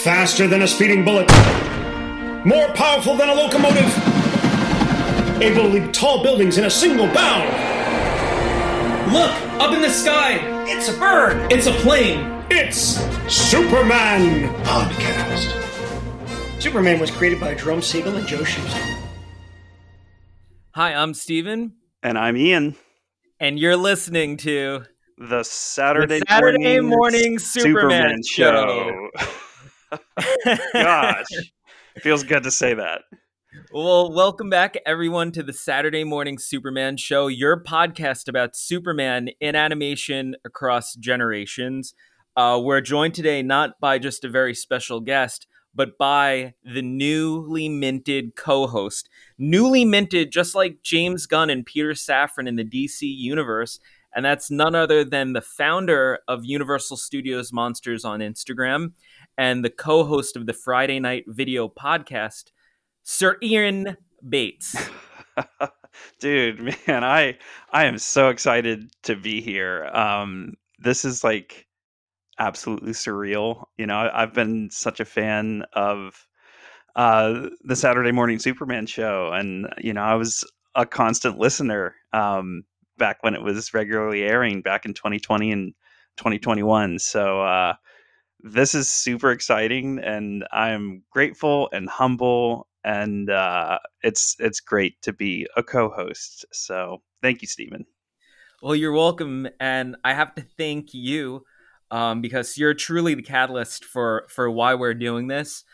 Faster than a speeding bullet. More powerful than a locomotive. Able to leap tall buildings in a single bound. Look! Up in the sky! It's a bird! It's a plane! It's Superman Podcast. Superman was created by Jerome Siegel and Joe Shuster. Hi, I'm Steven. And I'm Ian. And you're listening to the Saturday morning Superman show. Gosh, feels good to say that. Well, welcome back, everyone, to the Saturday Morning Superman show, your podcast about Superman in animation across generations. We're joined today not by just a very special guest, but by the newly minted co-host. Newly minted, just like James Gunn and Peter Safran in the DC universe. And that's none other than the founder of Universal Studios Monsters on Instagram and the co-host of the Friday Night Video podcast, Sir Ian Bates. Dude, man, I am so excited to be here. This is like absolutely surreal. You know, I've been such a fan of the Saturday Morning Superman show, and you know, I was a constant listener back when it was regularly airing back in 2020 and 2021. So this is super exciting, and I'm grateful and humble, and it's great to be a co-host. So thank you, Steven. Well, you're welcome, and I have to thank you because you're truly the catalyst for why we're doing this.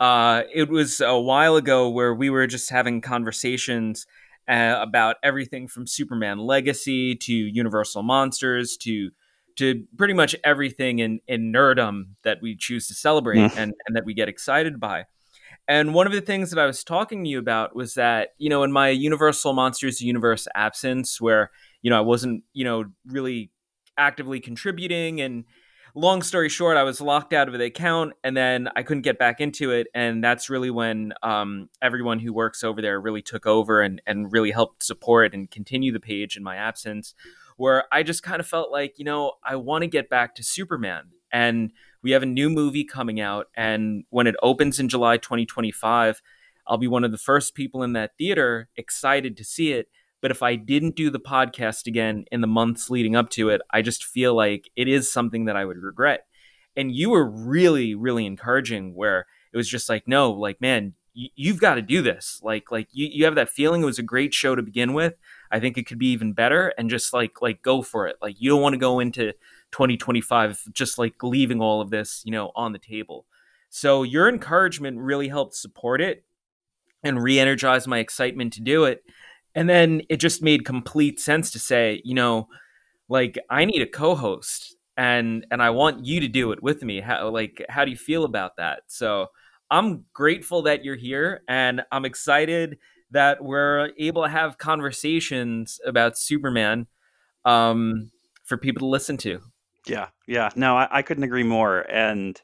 It was a while ago where we were just having conversations about everything from Superman Legacy to Universal Monsters to pretty much everything in nerdom that we choose to celebrate and that we get excited by. And one of the things that I was talking to you about was that, you know, in my Universal Monsters Universe absence, where, you know, I wasn't, you know, really actively contributing, and long story short, I was locked out of the account and then I couldn't get back into it. And that's really when everyone who works over there really took over and really helped support and continue the page in my absence, where I just kind of felt like, you know, I want to get back to Superman. And we have a new movie coming out. And when it opens in July 2025, I'll be one of the first people in that theater excited to see it. But if I didn't do the podcast again in the months leading up to it, I just feel like it is something that I would regret. And you were really, really encouraging, where it was just like, no, like, man, you've got to do this. Like you have that feeling. It was a great show to begin with. I think it could be even better, and just like go for it. Like, you don't want to go into 2025 just like leaving all of this, you know, on the table. So your encouragement really helped support it and re-energize my excitement to do it. And then it just made complete sense to say, you know, like, I need a co-host, and I want you to do it with me. How do you feel about that? So I'm grateful that you're here, and I'm excited that we're able to have conversations about Superman for people to listen to. Yeah. No, I couldn't agree more. And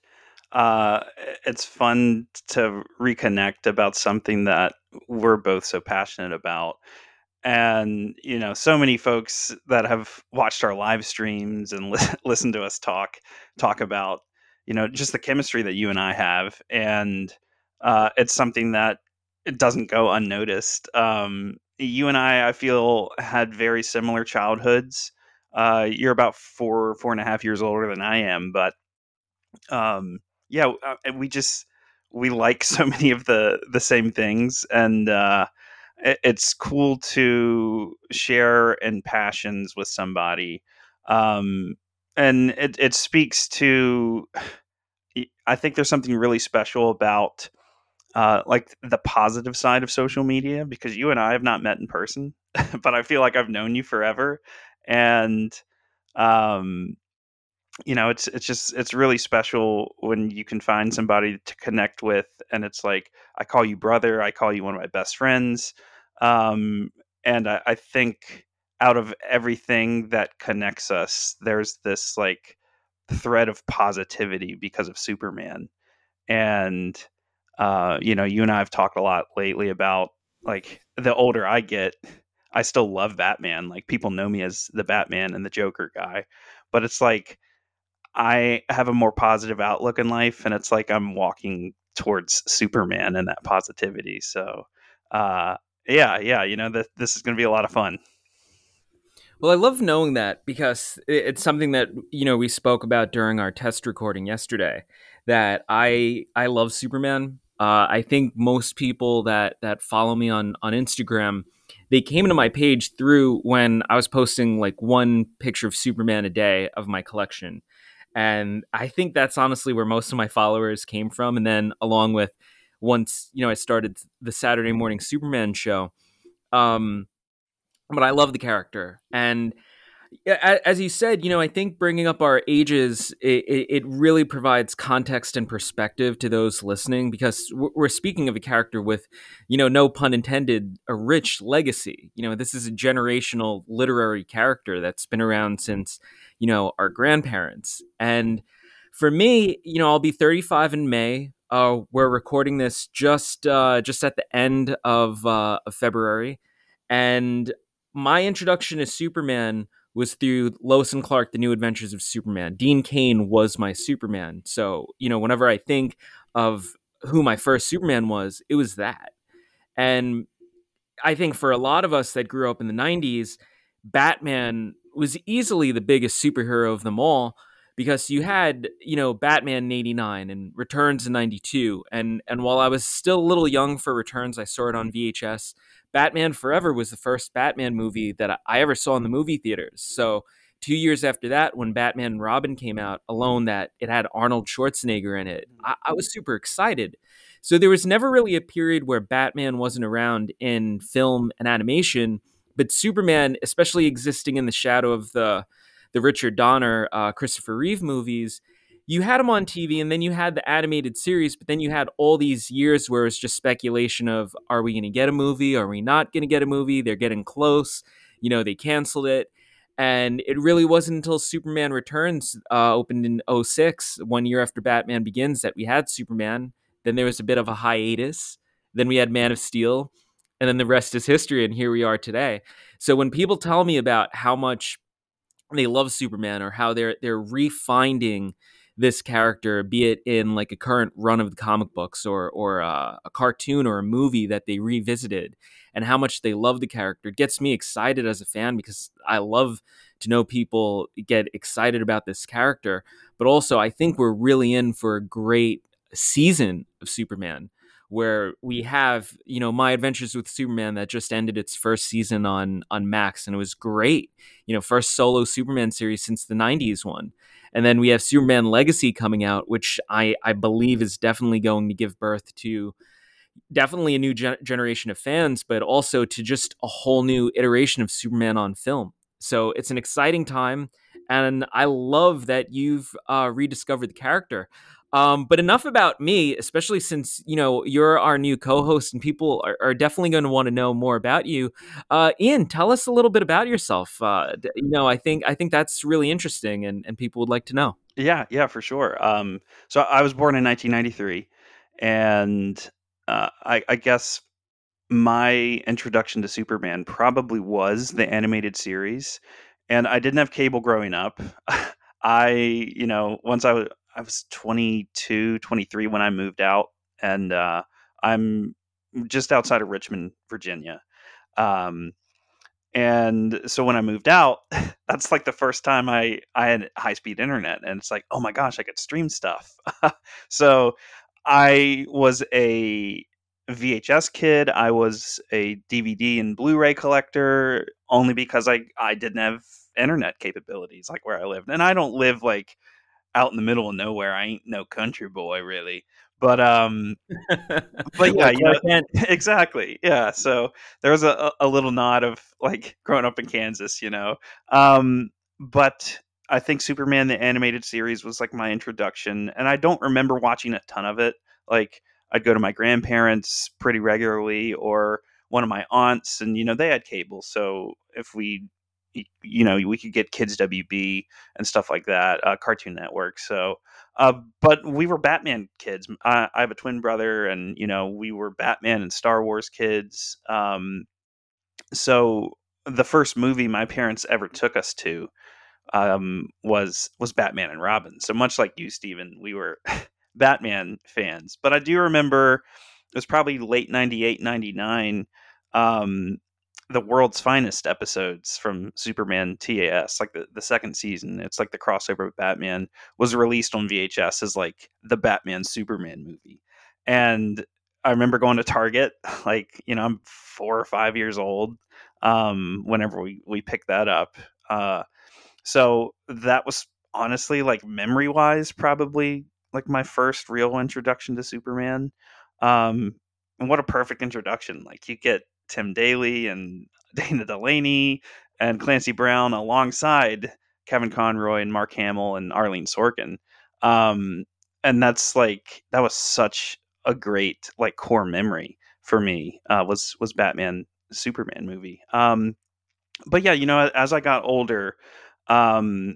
it's fun to reconnect about something that we're both so passionate about. And, you know, so many folks that have watched our live streams and listened to us talk about, you know, just the chemistry that you and I have. And it's something that it doesn't go unnoticed. You and I feel, had very similar childhoods. You're about 4.5 years older than I am, but we like so many of the same things, and it's cool to share in passions with somebody. And it speaks to, I think there's something really special about like the positive side of social media, because you and I have not met in person, but I feel like I've known you forever. And you know, it's really special when you can find somebody to connect with, and it's like, I call you brother, I call you one of my best friends. And I think out of everything that connects us, there's this like thread of positivity because of Superman. And you know, you and I have talked a lot lately about, like, the older I get, I still love Batman. Like, people know me as the Batman and the Joker guy, but it's like, I have a more positive outlook in life, and it's like I'm walking towards Superman and that positivity. So, uh, yeah, this is going to be a lot of fun. Well, I love knowing that because it's something that we spoke about during our test recording yesterday. That I love Superman. I think most people that follow me on Instagram, they came into my page through when I was posting like one picture of Superman a day of my collection, and I think that's honestly where most of my followers came from. And then along with once I started the Saturday morning Superman show. Um, but I love the character, and as you said, I think bringing up our ages, it really provides context and perspective to those listening because we're speaking of a character with, no pun intended, a rich legacy. This is a generational literary character that's been around since, our grandparents. And for me, I'll be 35 in May. We're recording this just at the end of February, and my introduction to Superman was through Lois and Clark: The New Adventures of Superman. Dean Cain was my Superman. So, whenever I think of who my first Superman was, it was that. And I think for a lot of us that grew up in the 90s, Batman was easily the biggest superhero of them all because you had, Batman in 89 and Returns in 92. And while I was still a little young for Returns, I saw it on VHS. Batman Forever was the first Batman movie that I ever saw in the movie theaters. So 2 years after that, when Batman and Robin came out, alone that it had Arnold Schwarzenegger in it, I was super excited. So there was never really a period where Batman wasn't around in film and animation, but Superman, especially existing in the shadow of the Richard Donner, Christopher Reeve movies, you had him on TV, and then you had the animated series, but then you had all these years where it's just speculation of, are we going to get a movie? Are we not going to get a movie? They're getting close. They canceled it. And it really wasn't until Superman Returns opened in '06, 1 year after Batman Begins, that we had Superman. Then there was a bit of a hiatus. Then we had Man of Steel. And then the rest is history. And here we are today. So when people tell me about how much they love Superman or how they're refinding this character, be it in like a current run of the comic books or a cartoon or a movie that they revisited, and how much they love the character, it gets me excited as a fan because I love to know people get excited about this character. But also, I think we're really in for a great season of Superman where we have, My Adventures with Superman that just ended its first season on Max, and it was great. First solo Superman series since the 90s one. And then we have Superman Legacy coming out, which I believe is definitely going to give birth to definitely a new generation of fans, but also to just a whole new iteration of Superman on film. So it's an exciting time, and I love that you've rediscovered the character. But enough about me, especially since you're our new co-host, and people are definitely going to want to know more about you. Ian, tell us a little bit about yourself. I think that's really interesting, and people would like to know. Yeah, for sure. So I was born in 1993, and I guess my introduction to Superman probably was the animated series. And I didn't have cable growing up. Once I was 22, 23 when I moved out, and I'm just outside of Richmond, Virginia. Um, and so when I moved out, that's like the first time I had high speed internet, and it's like, oh my gosh, I could stream stuff. So I was a VHS kid. I was a DVD and Blu-ray collector only because I didn't have internet capabilities like where I lived. And I don't live like out in the middle of nowhere. I ain't no country boy really. But but yeah, Like Clark Kent. exactly. Yeah. So there was a little nod of like growing up in Kansas. Um, but I think Superman the animated series was like my introduction, and I don't remember watching a ton of it. Like I'd go to my grandparents pretty regularly, or one of my aunts, and they had cable, so if we could get Kids WB and stuff like that, Cartoon Network. So but we were Batman kids. I have a twin brother, and we were Batman and Star Wars kids. So the first movie my parents ever took us to was Batman and Robin. So much like you, Steven, we were Batman fans. But I do remember it was probably late 98, 99. The World's Finest episodes from Superman TAS, like the second season. It's like the crossover with Batman was released on VHS as like the Batman Superman movie. And I remember going to Target, like, I'm 4 or 5 years old whenever we picked that up. So that was honestly, like, memory wise, probably like my first real introduction to Superman. Um, and what a perfect introduction. Like, you get Tim Daly and Dana Delaney and Clancy Brown alongside Kevin Conroy and Mark Hamill and Arlene Sorkin. Um, and that was such a great, like, core memory for me, was Batman Superman movie. But yeah, as I got older, um,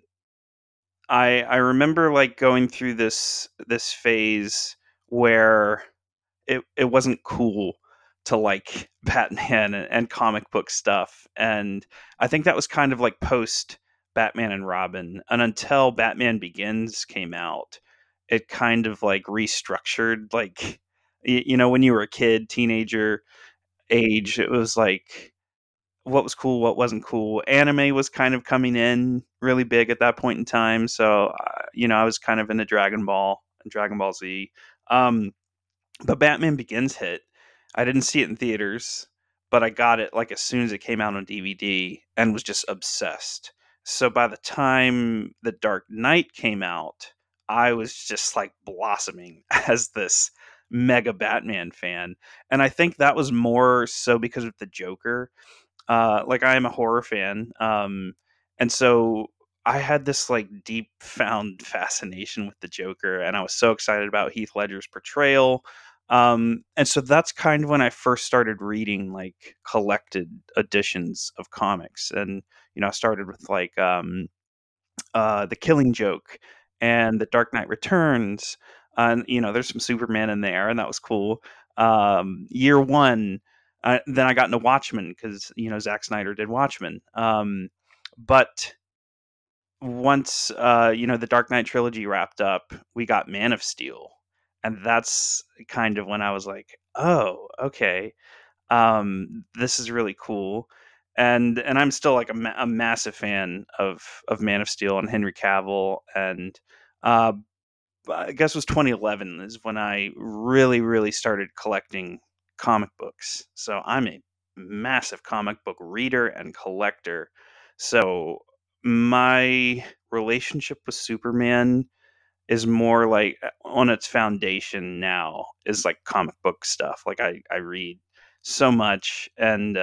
I remember, like, going through this phase where it wasn't cool to like Batman and comic book stuff, and I think that was kind of like post Batman and Robin, and until Batman Begins came out, it kind of like restructured, like, when you were a kid, teenager age, it was like what was cool, what wasn't cool. Anime was kind of coming in really big at that point in time. So, I was kind of into Dragon Ball and Dragon Ball Z. Um, but Batman Begins hit. I didn't see it in theaters, but I got it like as soon as it came out on DVD and was just obsessed. So by the time The Dark Knight came out, I was just like blossoming as this mega Batman fan. And I think that was more so because of the Joker. Like, I am a horror fan, and so I had this like deep found fascination with the Joker, and I was so excited about Heath Ledger's portrayal. And so that's kind of when I first started reading like collected editions of comics, and I started with like The Killing Joke and The Dark Knight Returns, and there's some Superman in there, and that was cool. Year one. Then I got into Watchmen because Zack Snyder did Watchmen. But once the Dark Knight trilogy wrapped up, we got Man of Steel, and that's kind of when I was like, oh, okay, this is really cool. And I'm still like a massive fan of Man of Steel and Henry Cavill, and uh, I guess it was 2011 is when I really, really started collecting comic books. So I'm a massive comic book reader and collector. So my relationship with Superman is more like, on its foundation now, is like comic book stuff. Like, I read so much, and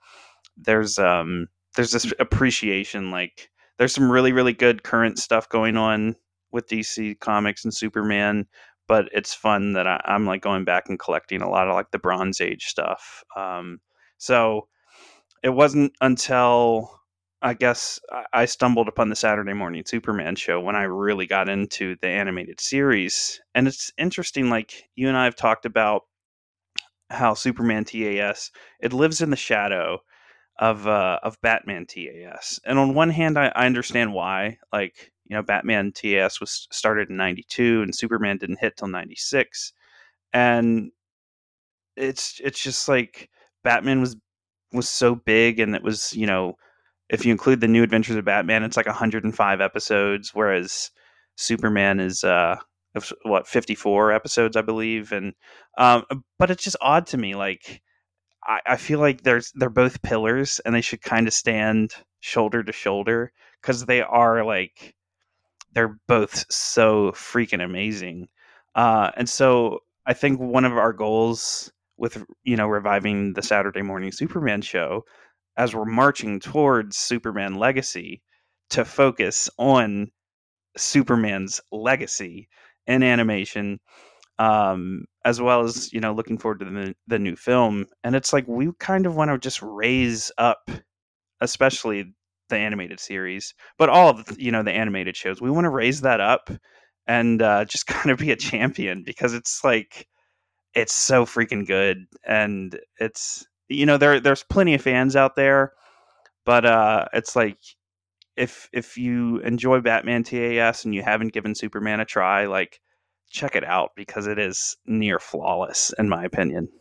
there's this appreciation, like, there's some really, really good current stuff going on with DC Comics and Superman, but it's fun that I'm like going back and collecting a lot of like the Bronze Age stuff. So it wasn't until, I guess, I stumbled upon the Saturday Morning Superman show when I really got into the animated series. And it's interesting, like, you and I have talked about how Superman TAS, it lives in the shadow of Batman TAS. And on one hand, I understand why. Like, Batman TAS was started in '92, and Superman didn't hit till '96, and it's just like Batman was so big, and it was, if you include the New Adventures of Batman, it's like 105 episodes, whereas Superman is what, 54 episodes, I believe. And but it's just odd to me, like, I feel like they're both pillars, and they should kind of stand shoulder to shoulder, because they're both so freaking amazing. And so I think one of our goals with reviving the Saturday Morning Superman show, as we're marching towards Superman Legacy, to focus on Superman's legacy in animation, as well as looking forward to the new film. And it's like, we kind of want to just raise up, especially the animated series, but all of the animated shows. We want to raise that up, and just kind of be a champion, because it's like, it's so freaking good, and it's there's plenty of fans out there, but it's like, if you enjoy Batman TAS and you haven't given Superman a try, like check it out because it is near flawless in my opinion.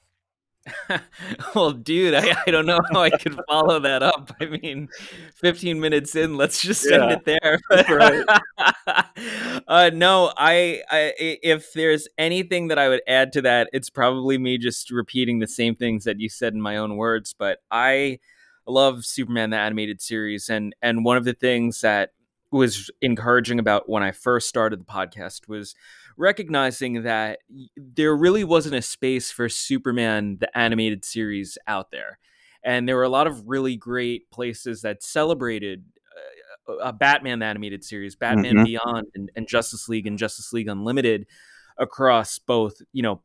Well, dude, I don't know how I could follow that up. I mean, 15 minutes in, let's just end Yeah, it there. right. No, if there's anything that I would add to that, it's probably me just repeating the same things that you said in my own words. But I love Superman the animated series, and one of the things that was encouraging about when I first started the podcast was recognizing that there really wasn't a space for Superman the animated series out there. And there were a lot of really great places that celebrated Batman the animated series, Batman Hmm. Beyond, and Justice League and Justice League Unlimited across both,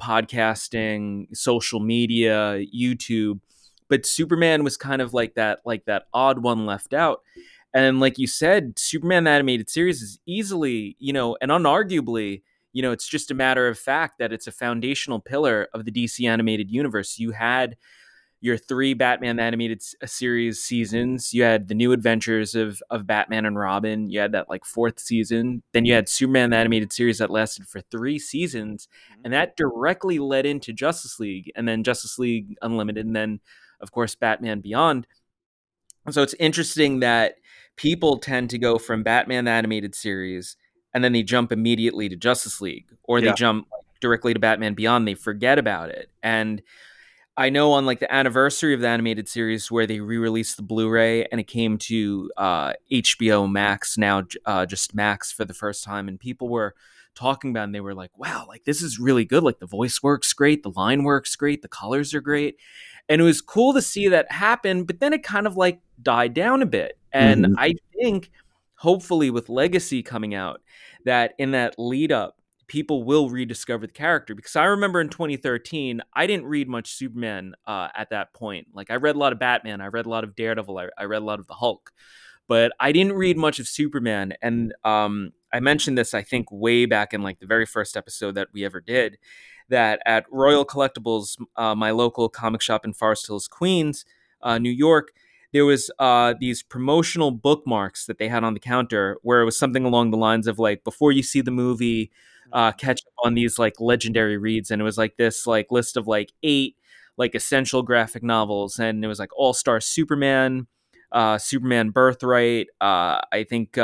podcasting, social media, YouTube. But Superman was kind of like that odd one left out. And like you said, Superman the animated series is easily, and unarguably, it's just a matter of fact that it's a foundational pillar of the DC animated universe. You had your three Batman animated series seasons. You had the New Adventures of Batman and Robin. You had that like fourth season. Then you had Superman the animated series that lasted for 3 seasons, and that directly led into Justice League, and then Justice League Unlimited, and then of course Batman Beyond. So it's interesting that people tend to go from Batman the animated series and then they jump immediately to Justice League, or they Yeah. jump directly to Batman Beyond. They forget about it. And I know on like the anniversary of the animated series where they re-released the Blu-ray and it came to HBO Max, now just Max for the first time, and people were talking about it and they were like, wow, like this is really good. Like the voice works great, the line works great, the colors are great. And it was cool to see that happen, but then it kind of like died down a bit. And Mhm. I think hopefully with Legacy coming out, that in that lead up, people will rediscover the character, because I remember in 2013 I didn't read much Superman at that point. Like I read a lot of Batman, I read a lot of Daredevil, I read a lot of the Hulk, but I didn't read much of Superman. And I mentioned this, I think, way back in like the very first episode that we ever did, that at Royal Collectibles, my local comic shop in Forest Hills, Queens, New York, there was these promotional bookmarks that they had on the counter where it was something along the lines of like, before you see the movie, catch up on these like legendary reads. And it was like this like list of like 8 like essential graphic novels, and it was like All Star Superman, Superman Birthright, I think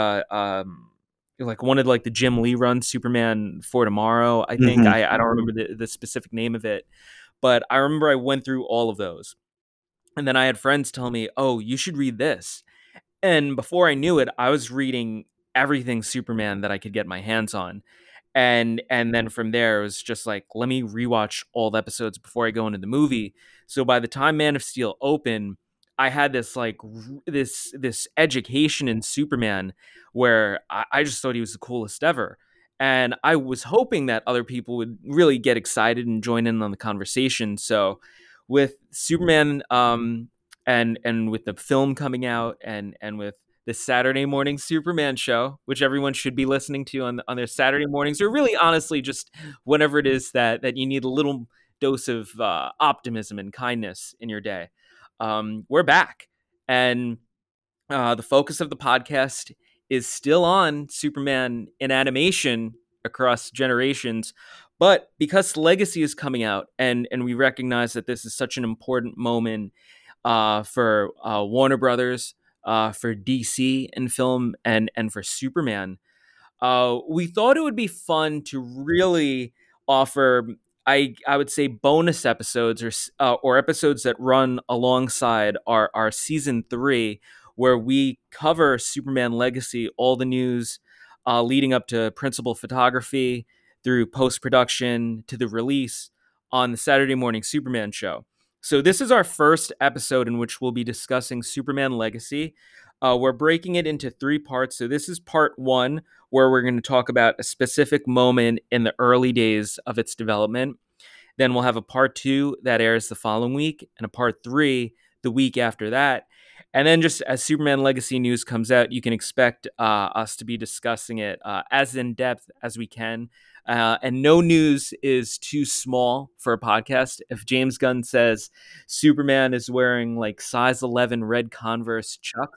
like wanted like the Jim Lee run Superman for Tomorrow. I think Mhm. I don't remember the specific name of it, but I remember I went through all of those, and then I had friends tell me, "Oh, you should read this." And before I knew it, I was reading everything Superman that I could get my hands on. And then from there it was just like, let me rewatch all the episodes before I go into the movie. So by the time Man of Steel opened, I had this like this education in Superman where I just thought he was the coolest ever. And I was hoping that other people would really get excited and join in on the conversation. So with Superman, and with the film coming out, and with the Saturday morning Superman show, which everyone should be listening to on their Saturday mornings, or really honestly just whenever it is that you need a little dose of optimism and kindness in your day. We're back, and the focus of the podcast is still on Superman in animation across generations. But because Legacy is coming out, and we recognize that this is such an important moment for Warner Brothers, for DC in film, and for Superman, we thought it would be fun to really offer, I would say, bonus episodes, or episodes that run alongside our season 3, where we cover Superman Legacy, all the news leading up to principal photography, through post production to the release on the Saturday morning Superman show. So this is our first episode in which we'll be discussing Superman Legacy. We're breaking it into 3 parts. So this is part 1, where we're going to talk about a specific moment in the early days of its development. Then we'll have a part 2 that airs the following week, and a part 3 the week after that. And then just as Superman Legacy news comes out, you can expect us to be discussing it as in depth as we can. And no news is too small for a podcast. If James Gunn says Superman is wearing like size 11 red Converse Chucks,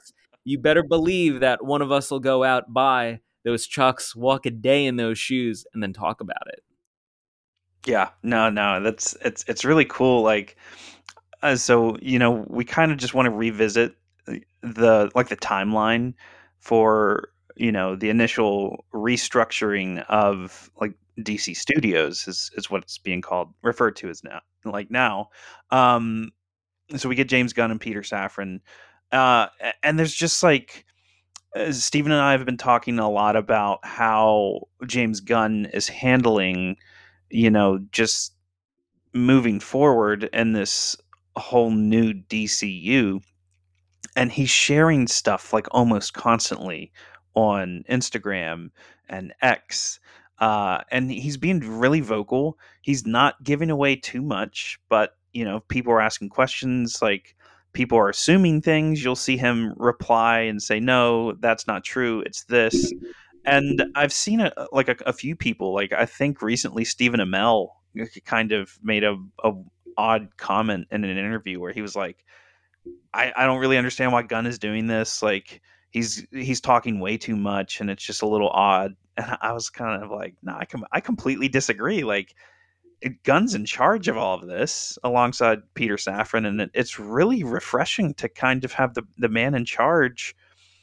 you better believe that one of us will go out, buy those Chucks, walk a day in those shoes, and then talk about it. Yeah, no, that's it's really cool. Like, so we kind of just want to revisit the timeline for the initial restructuring of like DC Studios is what it's being called, referred to as now. Um, so we get James Gunn and Peter Safran, and there's just like Stephen and I have been talking a lot about how James Gunn is handling, just moving forward in this whole new DCU, and he's sharing stuff like almost constantly on Instagram and X. And he's being really vocal. He's not giving away too much, but people are asking questions, like people are assuming things. You'll see him reply and say, "No, that's not true. It's this." And I've seen a few people, like I think recently Stephen Amell kind of made a odd comment in an interview where he was like, I don't really understand why Gunn is doing this. Like he's talking way too much, and it's just a little odd. And I was kind of like, no, I completely disagree. Like Gunn's in charge of all of this alongside Peter Safran, and it's really refreshing to kind of have the man in charge,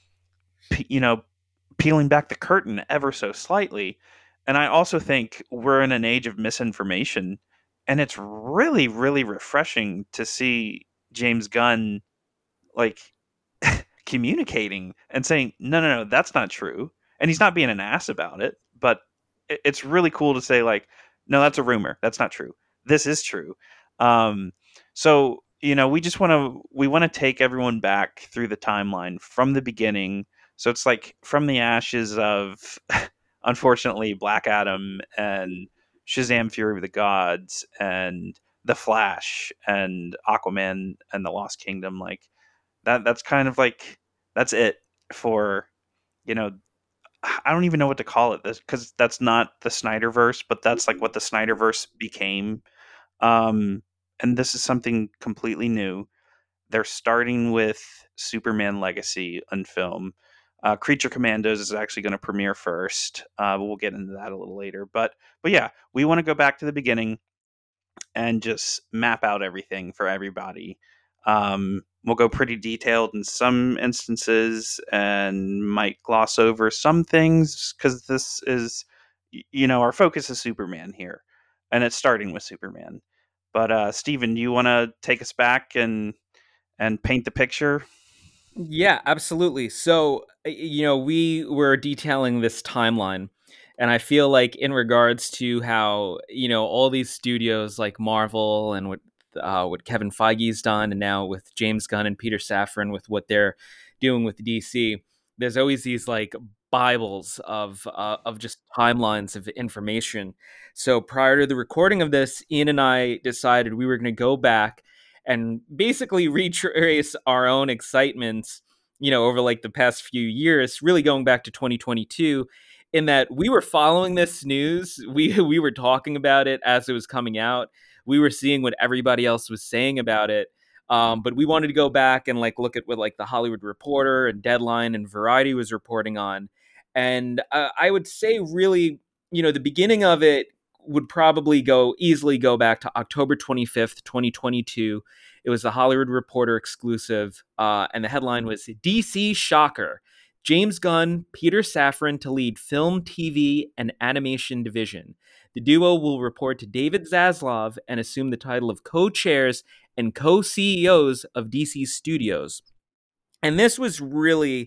peeling back the curtain ever so slightly. And I also think we're in an age of misinformation, and it's really, really refreshing to see James Gunn like communicating and saying, no, that's not true. And he's not being an ass about it, but it's really cool to say like, no, that's a rumor. That's not true. This is true. So, we want to take everyone back through the timeline from the beginning. So it's like from the ashes of, unfortunately, Black Adam and Shazam Fury of the Gods and The Flash and Aquaman and the Lost Kingdom. Like that's kind of like, that's it for, you know, I don't even know what to call it, this because that's not the Snyderverse, but that's like what the Snyderverse became. And this is something completely new. They're starting with Superman Legacy on film. Creature Commandos is actually going to premiere first. We'll get into that a little later. But yeah, we want to go back to the beginning and just map out everything for everybody. We'll go pretty detailed in some instances and might gloss over some things because this is, our focus is Superman here, and it's starting with Superman. But Steven, you want to take us back and paint the picture? Yeah, absolutely. So, we were detailing this timeline, and I feel like in regards to how, all these studios like Marvel and what Kevin Feige's done, and now with James Gunn and Peter Safran with what they're doing with DC, there's always these like Bibles of just timelines of information. So prior to the recording of this, Ian and I decided we were going to go back and basically retrace our own excitements, over like the past few years, really going back to 2022, in that we were following this news. We were talking about it as it was coming out. We were seeing what everybody else was saying about it. But we wanted to go back and like look at what like the Hollywood Reporter and Deadline and Variety was reporting on. And I would say really, the beginning of it would probably easily go back to October 25th, 2022. It was the Hollywood Reporter exclusive, and the headline was DC Shocker. James Gunn, Peter Safran to lead film, TV, and animation division. The duo will report to David Zaslav and assume the title of co-chairs and co-CEOs of DC Studios. And this was really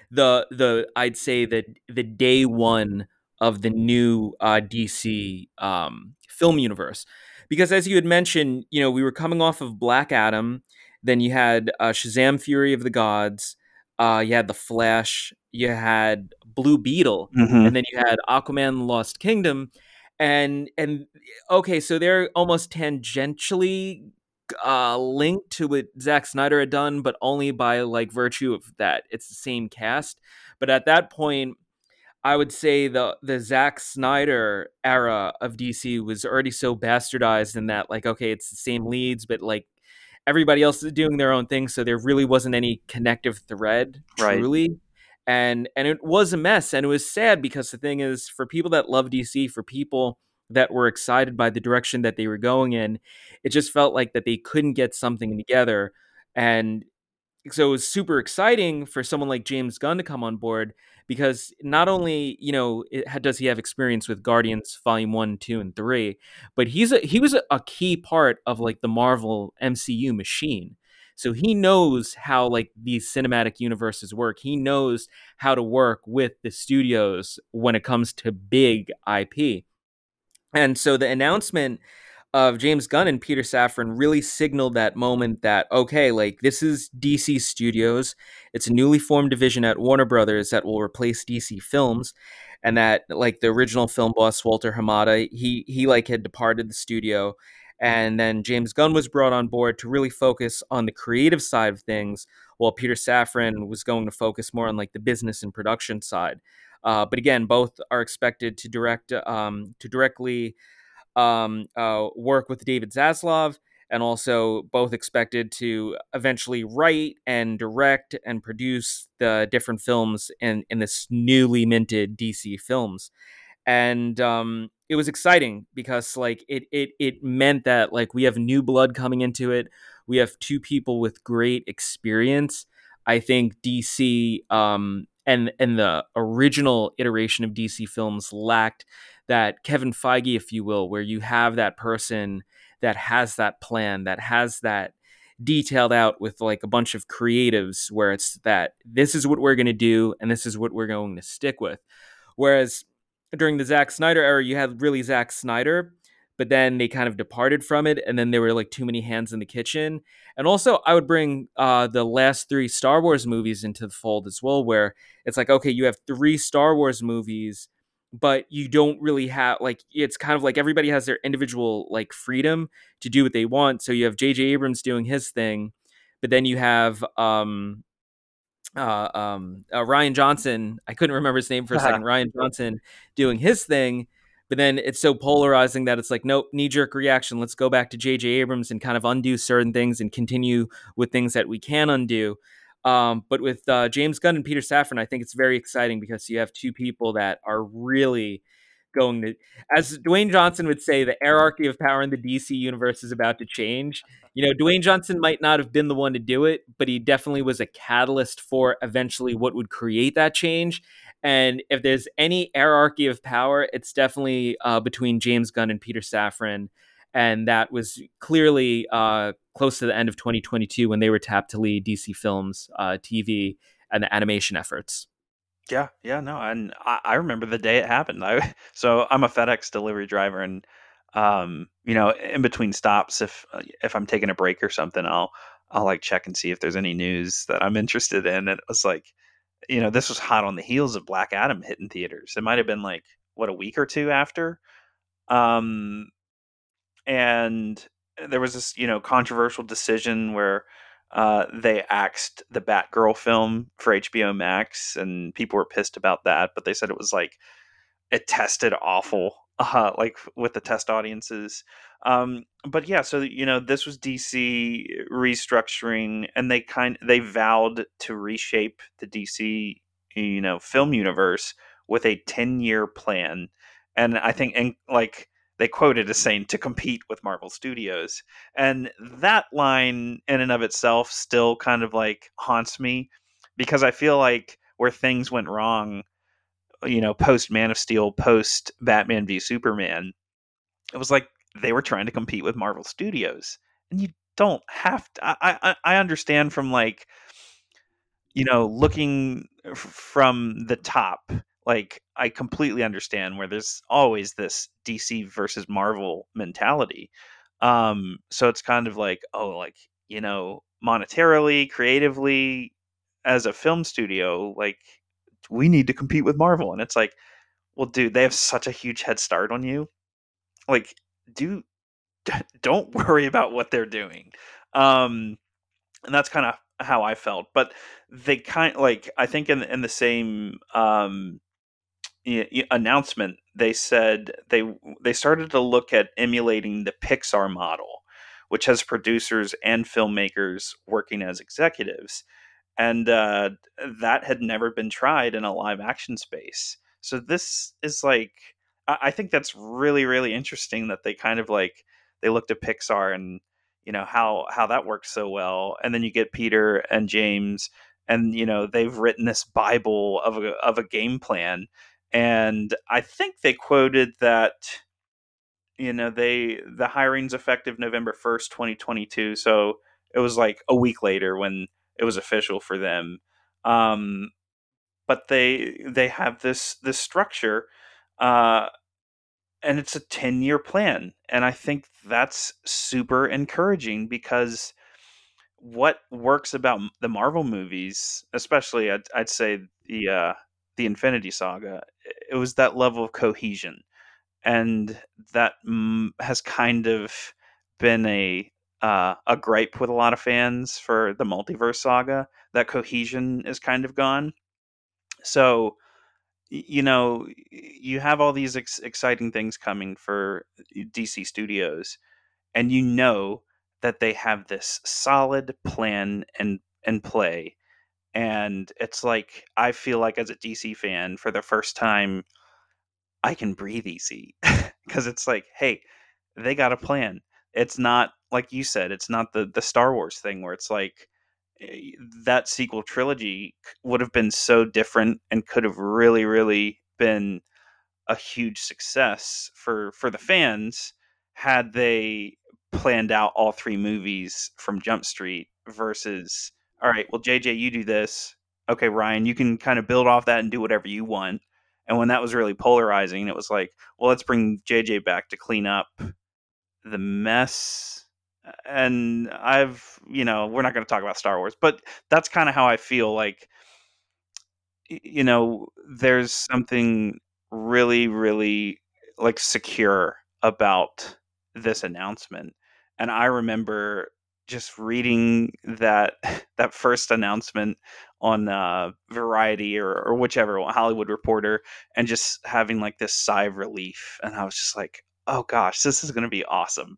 the I'd say the day one of the new DC film universe, because as you had mentioned, we were coming off of Black Adam, then you had Shazam: Fury of the Gods, you had The Flash, you had Blue Beetle, Mm-hmm. and then you had Aquaman: Lost Kingdom, and okay, so they're almost tangentially linked to what Zack Snyder had done, but only by like virtue of that it's the same cast. But at that point, I would say the Zack Snyder era of DC was already so bastardized in that, like, okay, it's the same leads, but like everybody else is doing their own thing, so there really wasn't any connective thread Right. truly. And it was a mess, and it was sad because the thing is, for people that love DC, for people that were excited by the direction that they were going in, it just felt like that they couldn't get something together. And so it was super exciting for someone like James Gunn to come on board because not only does he have experience with Guardians Volume 1, 2, and 3, but he was a key part of like the Marvel MCU machine. So he knows how like these cinematic universes work. He knows how to work with the studios when it comes to big IP. And so the announcement of James Gunn and Peter Safran really signaled that moment that, okay, like this is DC Studios. It's a newly formed division at Warner Brothers that will replace DC Films. And that like the original film boss, Walter Hamada, he like had departed the studio. And then James Gunn was brought on board to really focus on the creative side of things, while Peter Safran was going to focus more on like the business and production side. But again, both are expected to directly work with David Zaslav, and also both expected to eventually write and direct and produce the different films in this newly minted DC Films. And it was exciting because like it meant that like we have new blood coming into it. We have two people with great experience. I think DC and the original iteration of DC Films lacked that Kevin Feige, if you will, where you have that person that has that plan, that has that detailed out with like a bunch of creatives, where it's that this is what we're going to do and this is what we're going to stick with. Whereas during the Zack Snyder era, you had really Zack Snyder, but then they kind of departed from it, and then there were like too many hands in the kitchen. And also, I would bring the last three Star Wars movies into the fold as well, where it's like, okay, you have three Star Wars movies, but you don't really have like it's kind of like everybody has their individual like freedom to do what they want. So you have J.J. Abrams doing his thing, but then you have Ryan Johnson. I couldn't remember his name for a second. Ryan Johnson doing his thing, but then it's so polarizing that it's like, nope, knee jerk reaction. Let's go back to J.J. Abrams and kind of undo certain things and continue with things that we can undo. But with James Gunn and Peter Safran, I think it's very exciting because you have two people that are really going to, as Dwayne Johnson would say, the hierarchy of power in the DC universe is about to change. You know, Dwayne Johnson might not have been the one to do it, but he definitely was a catalyst for eventually what would create that change. And if there's any hierarchy of power, it's definitely between James Gunn and Peter Safran. And that was clearly close to the end of 2022 when they were tapped to lead DC Films, TV, and the animation efforts. Yeah, yeah, no, and I remember the day it happened. So I'm a FedEx delivery driver, and in between stops, if I'm taking a break or something, I'll like check and see if there's any news that I'm interested in. And it was like, this was hot on the heels of Black Adam hitting theaters. It might have been like what, a week or two after, um, and there was this controversial decision where they axed the Batgirl film for HBO Max, and people were pissed about that. But they said it was like it tested awful, like with the test audiences. But yeah, so this was DC restructuring, and they vowed to reshape the DC film universe with a 10-year plan, and I think and like they quoted as saying to compete with Marvel Studios. And that line in and of itself still kind of like haunts me, because I feel like where things went wrong, post Man of Steel, post Batman v Superman, it was like they were trying to compete with Marvel Studios. And you don't have to. I understand from like, looking from the top, like I completely understand where there's always this DC versus Marvel mentality. So it's kind of like, oh, like, monetarily, creatively, as a film studio, like we need to compete with Marvel. And it's like, well, dude, they have such a huge head start on you. Like, don't worry about what they're doing. And that's kind of how I felt. But they I think in the same announcement, they said they started to look at emulating the Pixar model, which has producers and filmmakers working as executives. And that had never been tried in a live action space. So this is like, I think that's really, really interesting that they kind of like, they looked at Pixar and, how that works so well. And then you get Peter and James, and, they've written this Bible of a game plan. And I think they quoted that, the hiring's effective November 1st, 2022. So it was like a week later when it was official for them. But they have this structure, uh, and it's a 10-year plan, and I think that's super encouraging because what works about the Marvel movies, especially I'd say the Infinity Saga, it was that level of cohesion, and that has kind of been a gripe with a lot of fans for the Multiverse Saga. That cohesion is kind of gone. So you have all these exciting things coming for DC Studios, and that they have this solid plan and play. And it's like, I feel like as a DC fan, for the first time, I can breathe easy because it's like, hey, they got a plan. It's not like you said, it's not the Star Wars thing where it's like, that sequel trilogy would have been so different and could have really, really been a huge success for the fans had they planned out all three movies from Jump Street versus, all right, well, JJ, you do this. Okay, Ryan, you can kind of build off that and do whatever you want. And when that was really polarizing, it was like, well, let's bring JJ back to clean up the mess. And we're not going to talk about Star Wars, but that's kind of how I feel like, there's something really, really like secure about this announcement. And I remember just reading that that first announcement on Variety or whichever one, Hollywood Reporter, and just having like this sigh of relief. And I was just like, oh gosh, this is going to be awesome.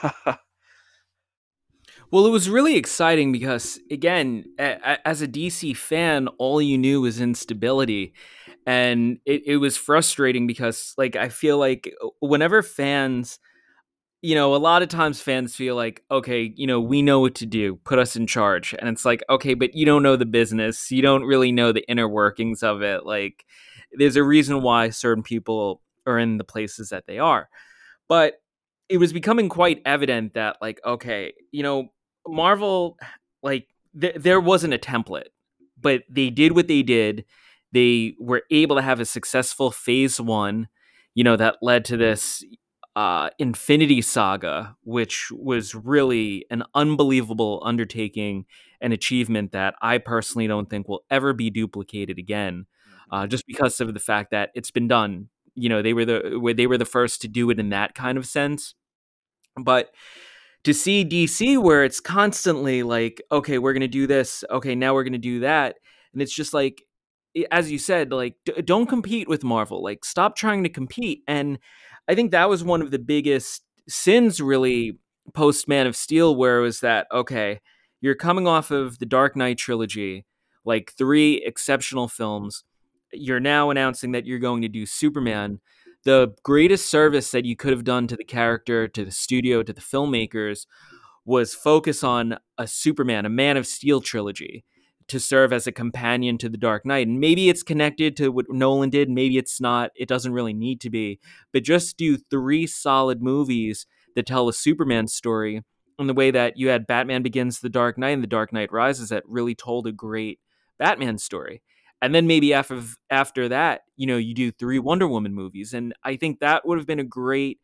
Well, it was really exciting because, again, as a DC fan, all you knew was instability. And it was frustrating because, like, I feel like whenever fans, a lot of times fans feel like, okay, we know what to do, put us in charge. And it's like, okay, but you don't know the business. You don't really know the inner workings of it. Like, there's a reason why certain people are in the places that they are. But it was becoming quite evident that, like, okay, Marvel, like, there wasn't a template, but they did what they did. They were able to have a successful phase one, that led to this Infinity Saga, which was really an unbelievable undertaking and achievement that I personally don't think will ever be duplicated again, just because of the fact that it's been done. They were the first to do it in that kind of sense. But to see DC where it's constantly like, okay, we're going to do this. Okay, now we're going to do that. And it's just like, as you said, like, don't compete with Marvel. Like, stop trying to compete. And I think that was one of the biggest sins, really, post Man of Steel, where it was that, okay, you're coming off of the Dark Knight trilogy, like 3 exceptional films. You're now announcing that you're going to do Superman. The greatest service that you could have done to the character, to the studio, to the filmmakers was focus on a Superman, a Man of Steel trilogy to serve as a companion to the Dark Knight. And maybe it's connected to what Nolan did. Maybe it's not. It doesn't really need to be. But just do 3 solid movies that tell a Superman story in the way that you had Batman Begins, The Dark Knight, and The Dark Knight Rises that really told a great Batman story. And then maybe after that, you do 3 Wonder Woman movies. And I think that would have been a great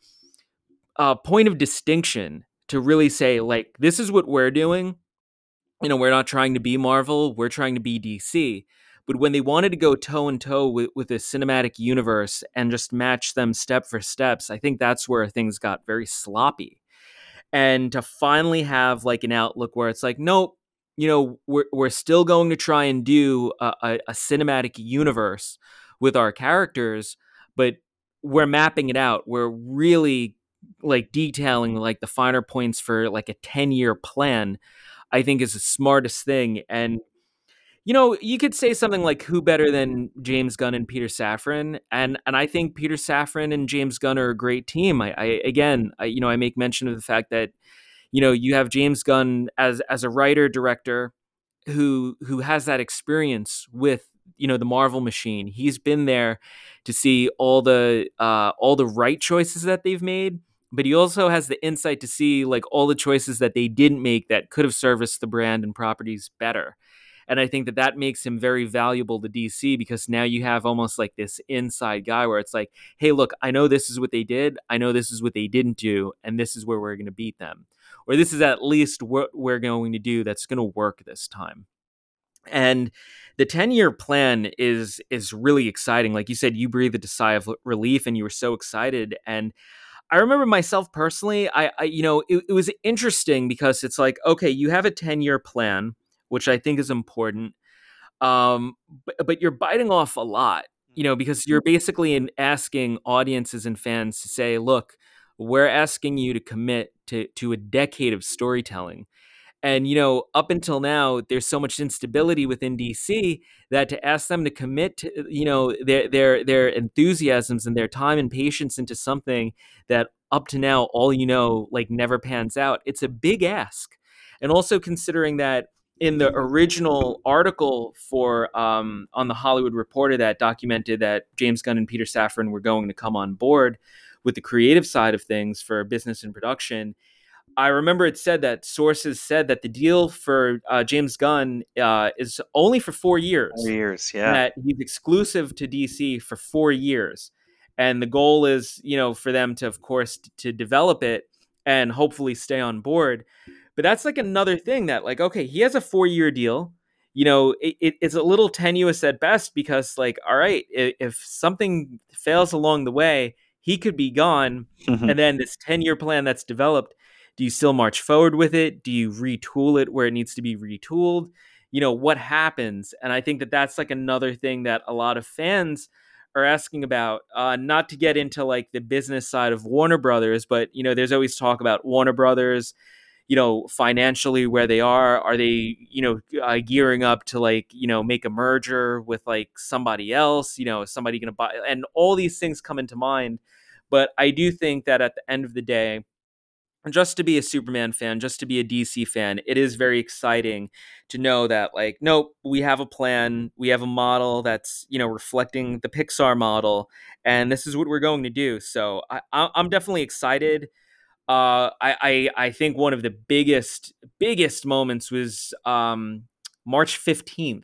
point of distinction to really say, like, this is what we're doing. We're not trying to be Marvel. We're trying to be DC. But when they wanted to go toe and toe with a cinematic universe and just match them step for steps, I think that's where things got very sloppy. And to finally have like an outlook where it's like, nope, we're still going to try and do a cinematic universe with our characters, but we're mapping it out. We're really like detailing like the finer points for like a 10-year plan, I think is the smartest thing. And you could say something like who better than James Gunn and Peter Safran, and I think Peter Safran and James Gunn are a great team. I make mention of the fact that you have James Gunn as a writer director who has that experience with the Marvel machine. He's been there to see all the right choices that they've made, but he also has the insight to see like all the choices that they didn't make that could have serviced the brand and properties better. And I think that makes him very valuable to DC, because now you have almost like this inside guy where it's like, hey, look, I know this is what they did. I know this is what they didn't do. And this is where we're going to beat them. Or this is at least what we're going to do that's going to work this time. And the 10-year plan is really exciting. Like you said, you breathed a sigh of relief and you were so excited. And I remember myself personally, it was interesting because it's like, okay, you have a 10-year plan, which I think is important. But you're biting off a lot, because you're basically asking audiences and fans to say, look, we're asking you to commit to a decade of storytelling. And up until now, there's so much instability within DC that to ask them to commit to, their enthusiasms and their time and patience into something that up to now all like never pans out, it's a big ask. And also considering that in the original article for on the Hollywood Reporter that documented that James Gunn and Peter Safran were going to come on board with the creative side of things for business and production, I remember it said that sources said that the deal for James Gunn is only for 4 years. 4 years, yeah. That he's exclusive to DC for 4 years. And the goal is, for them to, of course, to develop it and hopefully stay on board. But that's like another thing that like, okay, he has a 4-year deal. It's a little tenuous at best because like, all right, if something fails along the way, he could be gone. And then this 10-year plan that's developed, do you still march forward with it? Do you retool it where it needs to be retooled? What happens? And I think that that's like another thing that a lot of fans are asking about, not to get into like the business side of Warner Brothers, but, there's always talk about Warner Brothers, financially where they are. Are they, gearing up to like, make a merger with like somebody else? Is somebody going to buy? And all these things come into mind. But I do think that at the end of the day, just to be a Superman fan, just to be a DC fan, it is very exciting to know that like, nope, we have a plan, we have a model that's, reflecting the Pixar model, and this is what we're going to do. So I'm definitely excited. I think one of the biggest moments was March 15th.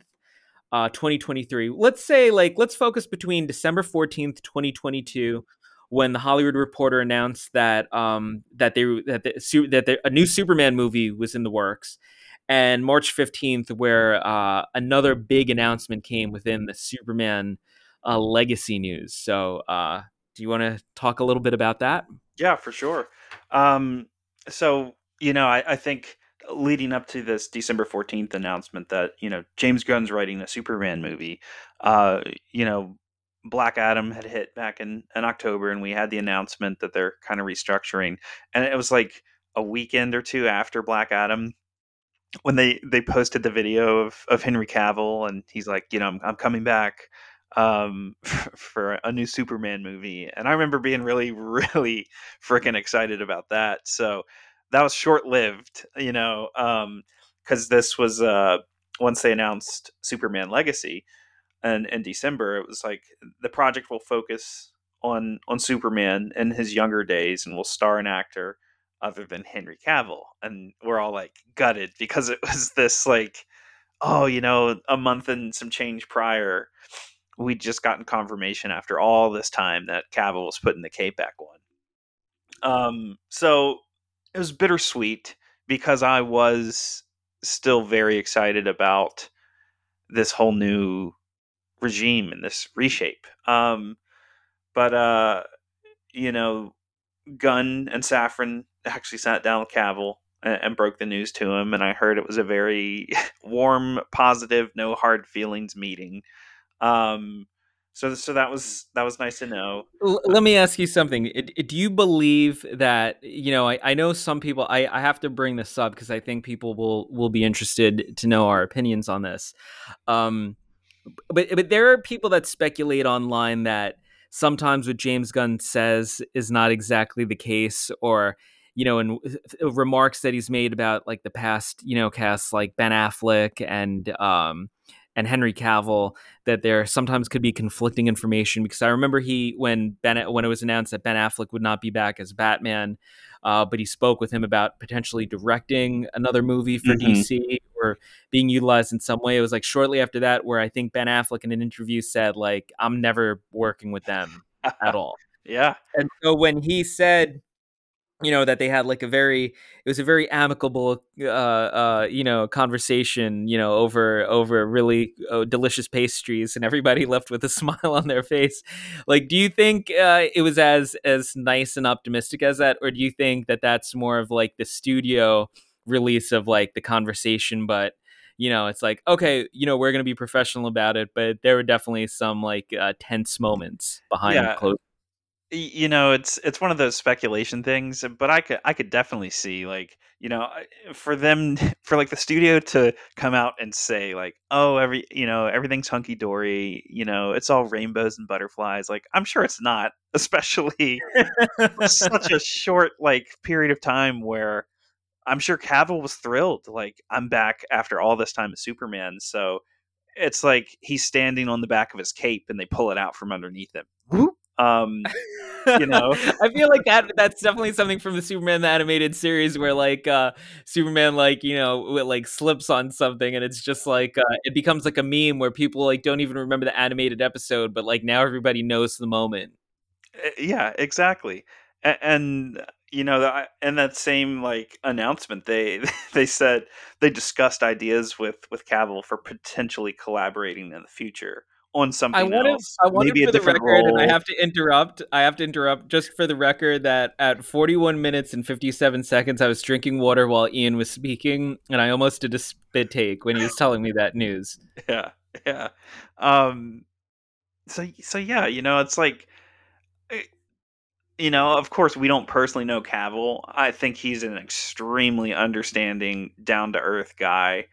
2023. Let's focus between December 14th, 2022, when the Hollywood Reporter announced that a new Superman movie was in the works, and March 15th, where another big announcement came within the Superman legacy news. So, do you want to talk a little bit about that? Yeah, for sure. So, I think leading up to this December 14th announcement that, James Gunn's writing a Superman movie, uh, you know, Black Adam had hit back in October, and we had the announcement that they're kind of restructuring. And it was like a weekend or two after Black Adam when they posted the video of Henry Cavill, and he's like, I'm coming back for a new Superman movie. And I remember being really, really freaking excited about that. So that was short lived, because this was once they announced Superman Legacy and in December, it was like the project will focus on Superman in his younger days and will star an actor other than Henry Cavill. And we're all like gutted because it was this like, oh, a month and some change prior, we'd just gotten confirmation after all this time that Cavill was putting the cape back on. So it was bittersweet because I was still very excited about this whole new regime and this reshape. But Gunn and Safran actually sat down with Cavill and broke the news to him, and I heard it was a very warm, positive, no hard feelings meeting. Um, So that was nice to know. Let me ask you something. Do you believe that, I know some people, I have to bring this up because I think people will be interested to know our opinions on this. Um, but there are people that speculate online that sometimes what James Gunn says is not exactly the case, or in remarks that he's made about like the past casts like Ben Affleck and Henry Cavill, that there sometimes could be conflicting information. Because I remember when it was announced that Ben Affleck would not be back as Batman, but he spoke with him about potentially directing another movie for Mhm. DC or being utilized in some way. It was like shortly after that where I think Ben Affleck in an interview said like, I'm never working with them at all. Yeah. And so when he said, that they had like it was a very amicable, conversation, over really delicious pastries, and everybody left with a smile on their face. Like, do you think it was as nice and optimistic as that, or do you think that that's more of like the studio release of like the conversation, but it's like, okay, we're going to be professional about it, but there were definitely some like tense moments behind Yeah. closed. It's one of those speculation things, but I could definitely see, like, for them for like the studio to come out and say like, oh, everything's hunky dory, it's all rainbows and butterflies. Like, I'm sure it's not, especially for such a short like period of time where I'm sure Cavill was thrilled. Like, I'm back after all this time as Superman. So it's like he's standing on the back of his cape and they pull it out from underneath him. Whoop. You know, I feel like that's definitely something from the Superman the animated series where like Superman like like slips on something and it's just like it becomes like a meme where people like don't even remember the animated episode, but like now everybody knows the moment. Yeah, exactly. And in that same like announcement, they they said they discussed ideas with Cavill for potentially collaborating in the future on something else, I wanted maybe a for the different record, and I role. have to interrupt. I have to interrupt just for the record that at 41 minutes and 57 seconds, I was drinking water while Ian was speaking, and I almost did a spit take when he was telling me that news. Yeah, yeah. Um, so yeah, it's like, eh, of course, we don't personally know Cavill. I think he's an extremely understanding, down to earth guy.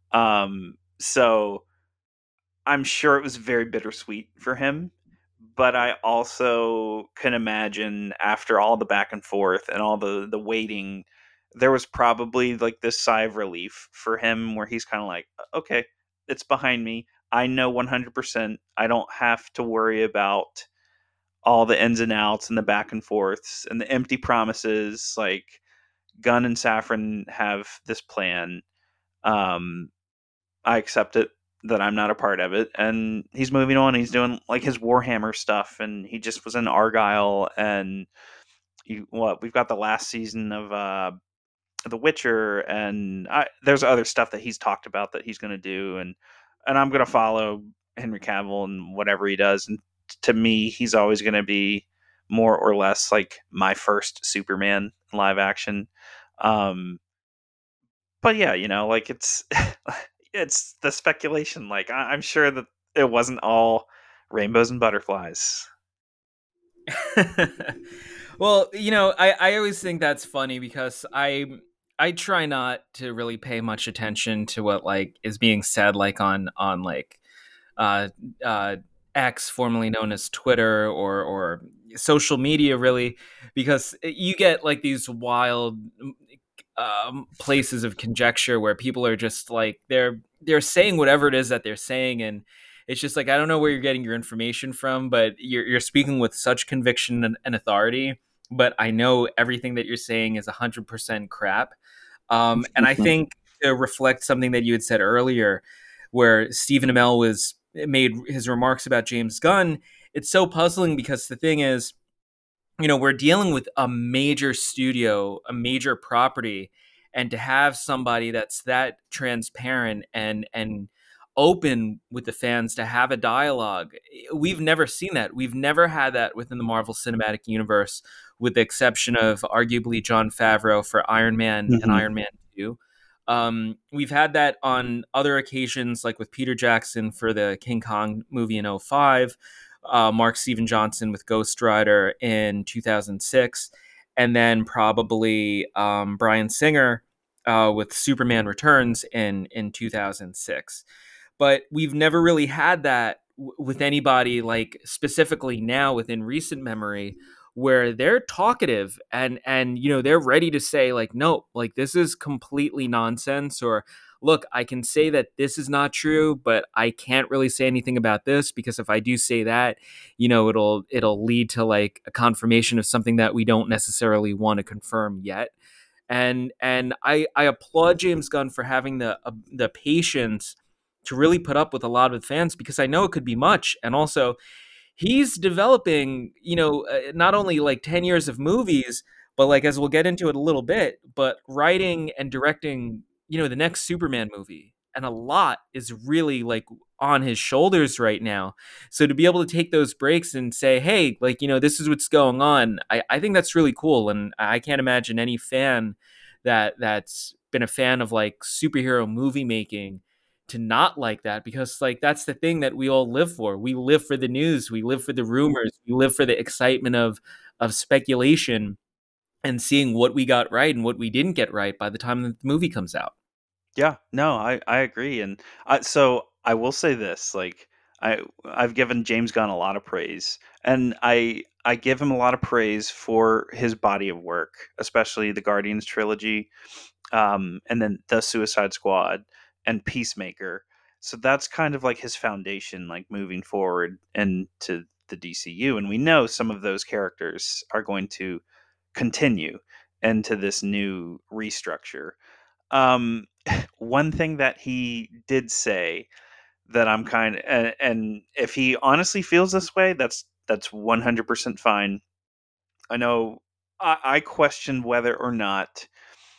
So I'm sure it was very bittersweet for him, but I also can imagine after all the back and forth and all the waiting, there was probably like this sigh of relief for him where he's kind of like, okay, it's behind me. I know 100%. I don't have to worry about all the ins and outs and the back and forths and the empty promises. Like, Gunn and Safran have this plan. Um, I accept it that I'm not a part of it, and he's moving on. He's doing like his Warhammer stuff, and he just was in Argyle, and we've got the last season of The Witcher, and there's other stuff that he's talked about that he's going to do, and I'm going to follow Henry Cavill and whatever he does. And to me, he's always going to be more or less like my first Superman live action. Um, but yeah, like it's the speculation. Like, I'm sure that it wasn't all rainbows and butterflies. Well, I always think that's funny because I try not to really pay much attention to what like is being said like on like uh uh X, formerly known as Twitter, or social media, really, because you get like these wild places of conjecture where people are just like they're saying whatever it is that they're saying, and it's just like I don't know where you're getting your information from, but you're speaking with such conviction and authority. But I know everything that you're saying is 100% crap. And I think to reflect something that you had said earlier, where Stephen Amell made his remarks about James Gunn, it's so puzzling because the thing is, we're dealing with a major studio, a major property, and to have somebody that's that transparent and open with the fans to have a dialogue, we've never seen that. We've never had that within the Marvel Cinematic Universe, with the exception of arguably Jon Favreau for Iron Man and Mhm. Iron Man 2. We've had that on other occasions, like with Peter Jackson for the King Kong movie in '05. Mark Steven Johnson with Ghost Rider in 2006, and then probably Bryan Singer with Superman Returns in 2006. But we've never really had that with anybody, like specifically now within recent memory, where they're talkative and they're ready to say like, no, like this is completely nonsense, or look, I can say that this is not true, but I can't really say anything about this because if I do say that, it'll lead to like a confirmation of something that we don't necessarily want to confirm yet. And I applaud James Gunn for having the patience to really put up with a lot of fans, because I know it could be much. And also, he's developing, not only like 10 years of movies, but like, as we'll get into it a little bit, but writing and directing, the next Superman movie. And a lot is really like on his shoulders right now. So to be able to take those breaks and say, hey, like, this is what's going on, I think that's really cool. And I can't imagine any fan that's been a fan of like superhero movie making to not like that, because like that's the thing that we all live for. We live for the news, we live for the rumors, we live for the excitement of speculation and seeing what we got right and what we didn't get right by the time the movie comes out. Yeah, no, I agree, and so I will say this: like I've given James Gunn a lot of praise, and I give him a lot of praise for his body of work, especially the Guardians trilogy, and then the Suicide Squad and Peacemaker. So that's kind of like his foundation, like moving forward into the DCU, and we know some of those characters are going to continue into this new restructure. Um, One thing that he did say that I'm kind of, and if he honestly feels this way, that's 100% fine. I know I question whether or not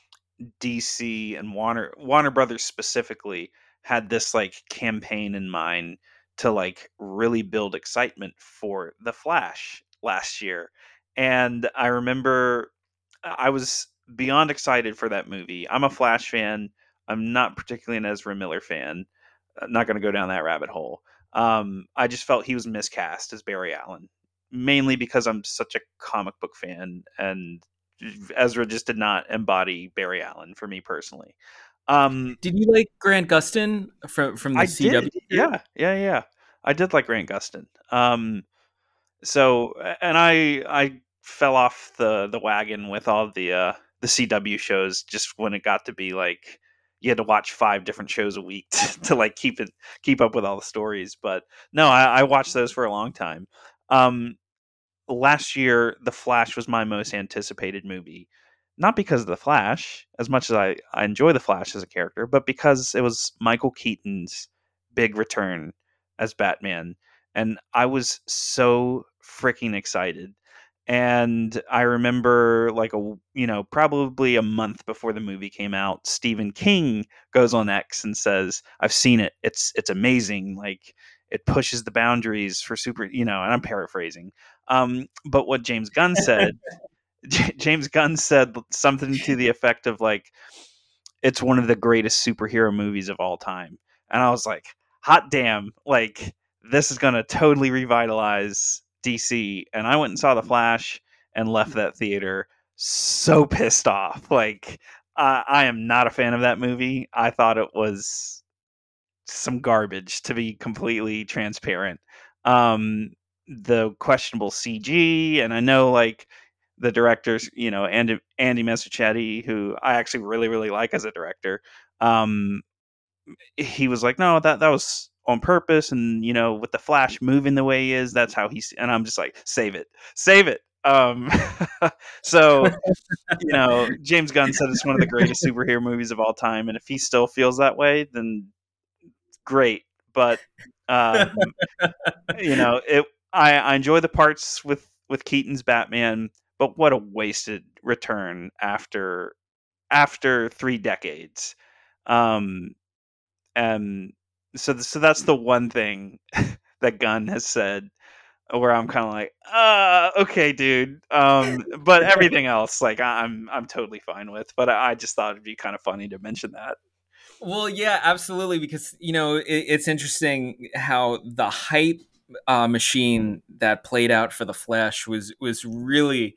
DC and Warner Brothers specifically had this like campaign in mind to like really build excitement for The Flash last year. And I remember I was beyond excited for that movie. I'm a Flash fan. I'm not particularly an Ezra Miller fan. I'm not going to go down that rabbit hole. I just felt he was miscast as Barry Allen, mainly because I'm such a comic book fan, and Ezra just did not embody Barry Allen for me personally. Did you like Grant Gustin from the I CW did, yeah. I did like Grant Gustin. So, and I fell off the wagon with all the CW shows just when it got to be like you had to watch 5 different shows a week to like keep up with all the stories. But no, I watched those for a long time. Um, Last year, The Flash was my most anticipated movie. Not because of The Flash, as much as I enjoy The Flash as a character, but because it was Michael Keaton's big return as Batman. And I was so freaking excited. And I remember like probably a month before the movie came out, Stephen King goes on X and says, I've seen it. It's amazing. Like it pushes the boundaries for and I'm paraphrasing. But what James Gunn said, James Gunn said something to the effect of like, it's one of the greatest superhero movies of all time. And I was like, hot damn, like this is going to totally revitalize DC. And I went and saw The Flash and left that theater so pissed off. Like, I am not a fan of that movie. I thought it was some garbage, to be completely transparent. The questionable CG, and I know like the directors, Andy Massachetti, who I actually really really like as a director. Um, he was like, no, that was on purpose, and with the Flash moving the way he is, that's how he's. And I'm just like, save it, save it. So James Gunn said it's one of the greatest superhero movies of all time, and if he still feels that way, then great. But I enjoy the parts with Keaton's Batman, but what a wasted return after 3 decades. And so that's the one thing that Gunn has said where I'm kind of like, okay, dude. But everything else, like I'm totally fine with. But I just thought it'd be kind of funny to mention that. Well, yeah, absolutely, because it's interesting how the hype machine that played out for the Flash was really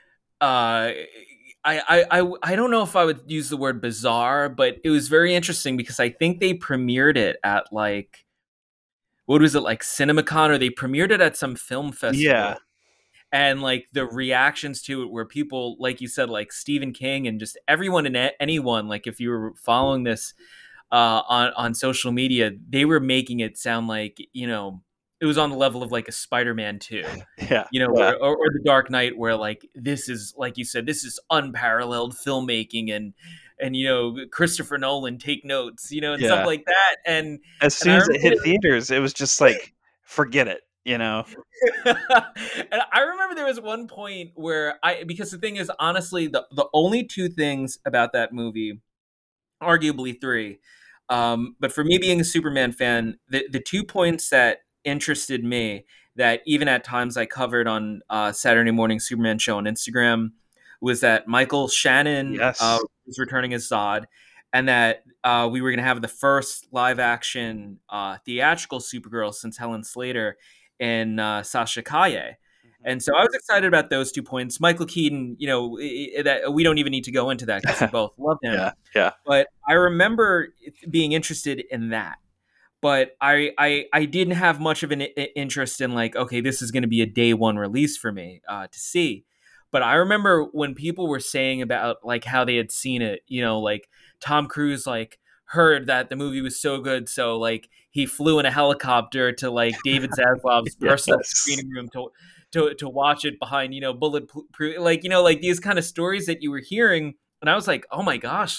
I don't know if I would use the word bizarre, but it was very interesting because I think they premiered it at like what was it, like CinemaCon, or they premiered it at some film Yeah. festival. And like the reactions to it were people, like you said, like Stephen King and just everyone and anyone, like if you were following this on social media, they were making it sound like, it was on the level of like a Spider-Man 2, Yeah. where, or the Dark Knight, where like this is, like you said, this is unparalleled filmmaking, and Christopher Nolan, take notes, and stuff Yeah. like that. And As and soon I as it hit remember theaters, it was just like, forget it, you know? and I remember there was one point where because the thing is, honestly, the only two things about that movie, arguably three, but for me being a Superman fan, the 2 points that interested me, that even at times I covered on Saturday Morning Superman Show on Instagram, was that Michael Shannon Yes. was returning as Zod, and that we were going to have the first live action theatrical Supergirl since Helen Slater and Sasha Kaye. And so I was excited about those 2 points. Michael Keaton, that we don't even need to go into that because we both love him. Yeah. Yeah. But I remember being interested in that. But I didn't have much of an interest in like, okay, this is going to be a day one release for me to see. But I remember when people were saying about like how they had seen it, like Tom Cruise like heard that the movie was so good, so like he flew in a helicopter to like David Zaslav's personal Yes. screening room to watch it behind bulletproof, like these kind of stories that you were hearing, and I was like, oh my gosh,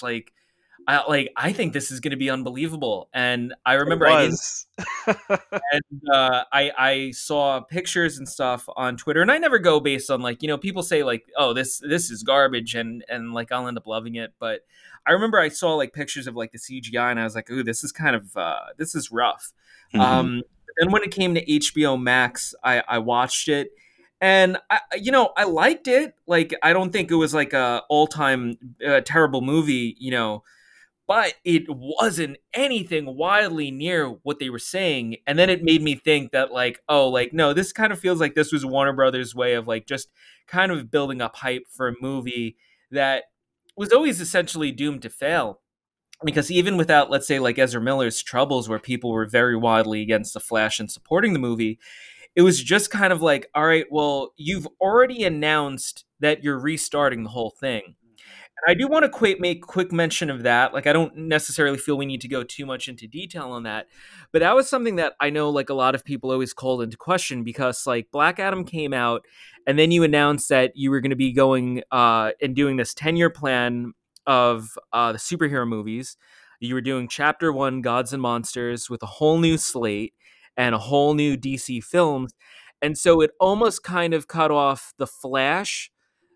I think this is going to be unbelievable. And I It remember I didn't, was. and I saw pictures and stuff on Twitter, and I never go based on like, people say like, oh, this is garbage, and like I'll end up loving it. But I remember I saw like pictures of like the CGI, and I was like, ooh, this is kind of this is rough. Mhm. And when it came to HBO Max, I watched it. And I liked it. Like, I don't think it was like a all time terrible movie, but it wasn't anything wildly near what they were saying. And then it made me think that like, oh, like, no, this kind of feels like this was Warner Brothers' way of like just kind of building up hype for a movie that was always essentially doomed to fail. Because even without, let's say, like Ezra Miller's troubles, where people were very wildly against the Flash and supporting the movie, it was just kind of like, all right, well, you've already announced that you're restarting the whole thing. I do want to make quick mention of that. Like, I don't necessarily feel we need to go too much into detail on that, but that was something that I know, like, a lot of people always called into question because, like, Black Adam came out, and then you announced that you were going to be going and doing this 10-year plan of the superhero movies. You were doing Chapter One, Gods and Monsters, with a whole new slate and a whole new DC films, and so it almost kind of cut off the Flash,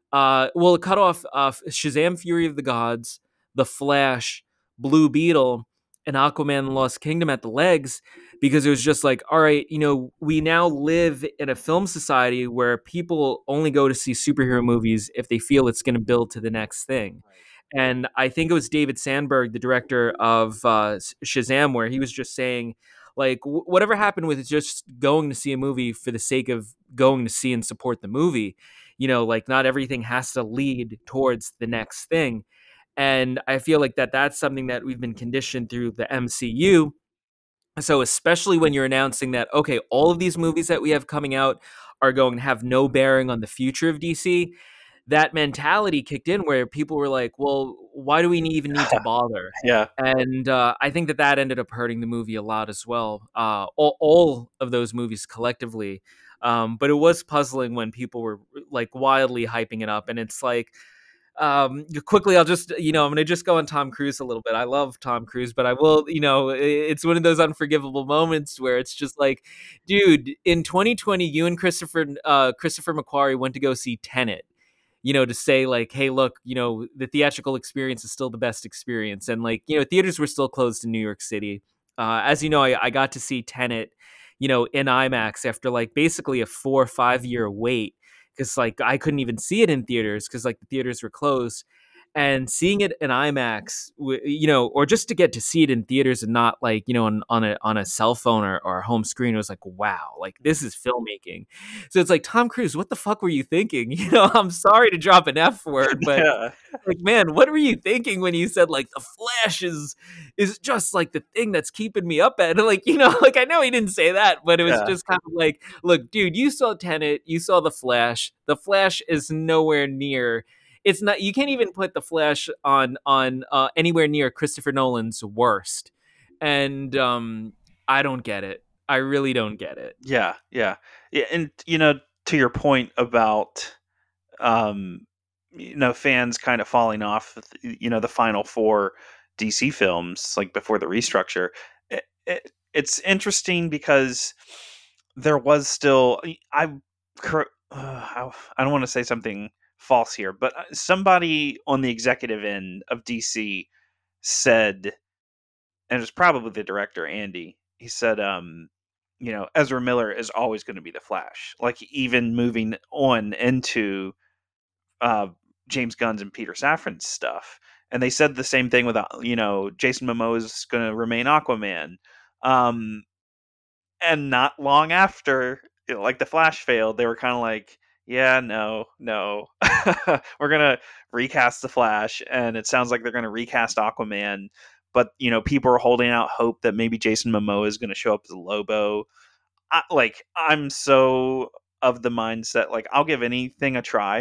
it cut off Shazam: Fury of the Gods, The Flash, Blue Beetle, and Aquaman: The Lost Kingdom at the legs, because it was just like, all right, we now live in a film society where people only go to see superhero movies if they feel it's going to build to the next thing. And I think it was David Sandberg, the director of Shazam, where he was just saying, like, whatever happened with just going to see a movie for the sake of going to see and support the movie, like not everything has to lead towards the next thing. And I feel like that's something that we've been conditioned through the MCU. So especially when you're announcing that, okay, all of these movies that we have coming out are going to have no bearing on the future of DC, that mentality kicked in where people were like, well, why do we even need to bother? Yeah. And I think that ended up hurting the movie a lot as well. All of those movies collectively. But it was puzzling when people were like wildly hyping it up. And it's like, quickly, I'll just, I'm going to just go on Tom Cruise a little bit. I love Tom Cruise, but I will, it's one of those unforgivable moments where it's just like, dude, in 2020, you and Christopher McQuarrie went to go see Tenet, to say like, hey, look, the theatrical experience is still the best experience. And like, theaters were still closed in New York City. As you know, I got to see Tenet, in IMAX after like basically a 4 or 5 year wait, because like I couldn't even see it in theaters because like the theaters were closed. and seeing it in IMAX, or just to get to see it in theaters and not like, on a cell phone or a home screen, it was like, wow, like this is filmmaking. So it's like, Tom Cruise, what the fuck were you thinking? I'm sorry to drop an F word, but Yeah. like, man, what were you thinking when you said like the Flash is just like the thing that's keeping me up at, like, like, I know he didn't say that, but it was Yeah. just kind of like, look, dude, you saw Tenet, you saw the Flash. The Flash is nowhere near. It's not. You can't even put the Flash on anywhere near Christopher Nolan's worst, and I don't get it. I really don't get it. Yeah, yeah. Yeah, and to your point about um fans kind of falling off the final four DC films like before the restructure. It's interesting because there was still I don't want to say something false here, but somebody on the executive end of DC said, and it was probably the director Andy. He said, Ezra Miller is always going to be the Flash. Like even moving on into uh, James Gunn's and Peter Safran's stuff, and they said the same thing with Jason Momoa is going to remain Aquaman, um, and not long after, like the Flash failed, they were kind of like, yeah, no, we're gonna recast the Flash, and it sounds like they're gonna recast Aquaman, but people are holding out hope that maybe Jason Momoa is gonna show up as Lobo. I'm so of the mindset like I'll give anything a try.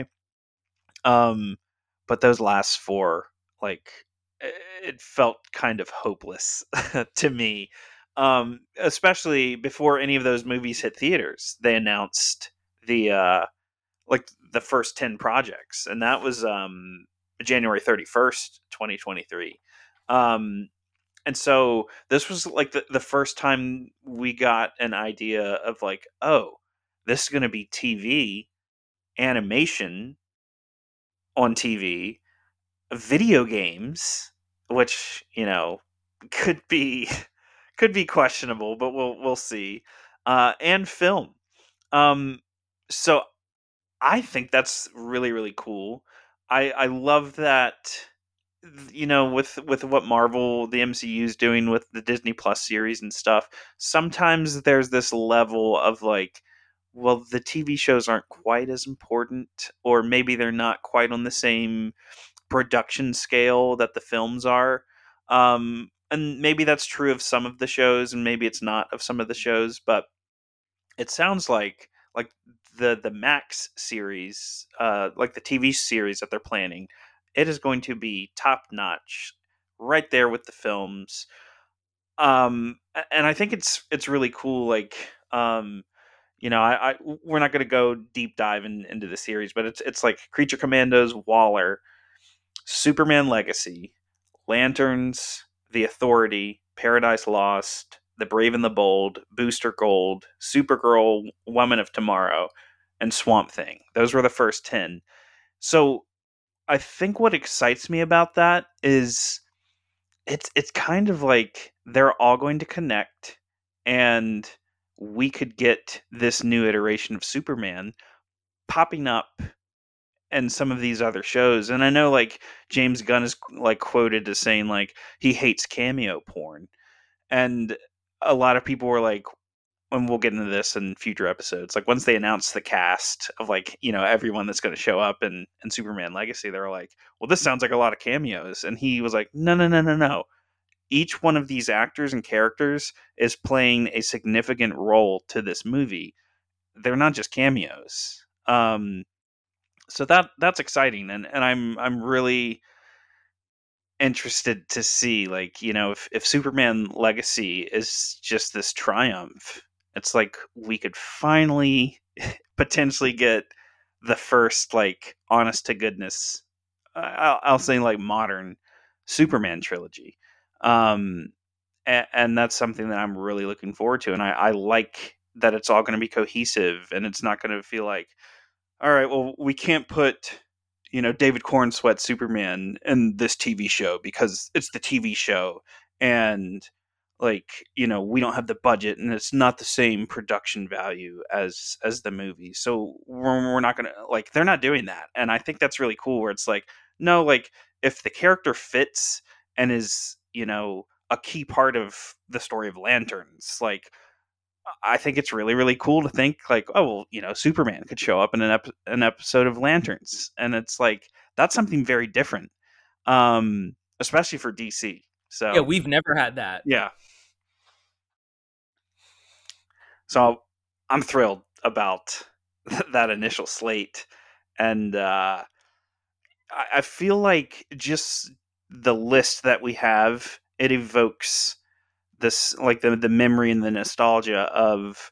But those last four, like, it felt kind of hopeless to me. Especially before any of those movies hit theaters, they announced the the first 10 projects, and that was January 31st, 2023. And so this was like the first time we got an idea of like, oh, this is going to be TV animation on TV, video games, which could be could be questionable, but we'll see, and film. Um, so I think that's really really cool. I love that. With what Marvel, the MCU is doing with the Disney Plus series and stuff, sometimes there's this level of like, well, the TV shows aren't quite as important, or maybe they're not quite on the same production scale that the films are. And maybe that's true of some of the shows, and maybe it's not of some of the shows. But it sounds like the Max series, like the TV series that they're planning, it is going to be top notch, right there with the films. And I think it's really cool. Like, I we're not going to go deep dive into the series, but it's like Creature Commandos, Waller, Superman Legacy, Lanterns, The Authority, Paradise Lost, The Brave and the Bold, Booster Gold, Supergirl, Woman of Tomorrow, and Swamp Thing. Those were the first 10. So I think what excites me about that is it's kind of like they're all going to connect, and we could get this new iteration of Superman popping up and some of these other shows. And I know like James Gunn is like quoted as saying like he hates cameo porn. And a lot of people were like, and we'll get into this in future episodes, like once they announced the cast of like, everyone that's going to show up in Superman Legacy, they were like, well, this sounds like a lot of cameos. And he was like, no. Each one of these actors and characters is playing a significant role to this movie. They're not just cameos. So that's exciting, and I'm really interested to see, like, if Superman Legacy is just this triumph, it's like we could finally potentially get the first like honest to goodness, I'll say like modern Superman trilogy. And that's something that I'm really looking forward to, and I like that it's all going to be cohesive, and it's not going to feel like, all right, well, we can't put, David Cornsweat Superman in this TV show because it's the TV show, and like, we don't have the budget, and it's not the same production value as the movie. So we're not gonna, like, they're not doing that, and I think that's really cool. Where it's like, no, like if the character fits and is, a key part of the story of Lanterns, like I think it's really, really cool to think like, oh, well, Superman could show up in an episode of Lanterns, and it's like that's something very different, especially for DC. Yeah, So we've never had that. yeah, so I'm thrilled about that initial slate, and I feel like just the list that we have, it evokes this like the memory and the nostalgia of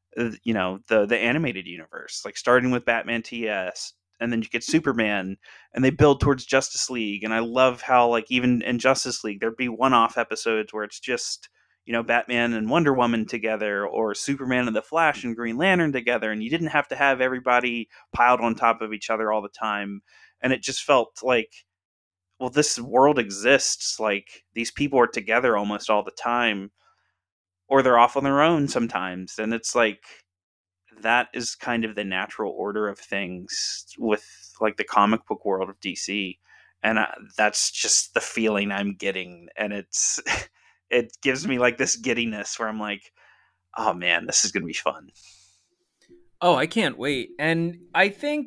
the animated universe, like starting with Batman TS, and then you get Superman, and they build towards Justice League. And I love how like even in Justice League there'd be one-off episodes where it's just Batman and Wonder Woman together, or Superman and the Flash and Green Lantern together, and you didn't have to have everybody piled on top of each other all the time. And it just felt like, well, this world exists, like these people are together almost all the time, or they're off on their own sometimes. And it's like that is kind of the natural order of things with like the comic book world of DC. And that's just the feeling I'm getting. And it gives me like this giddiness where I'm like, oh man, this is going to be fun. Oh, I can't wait. And I think,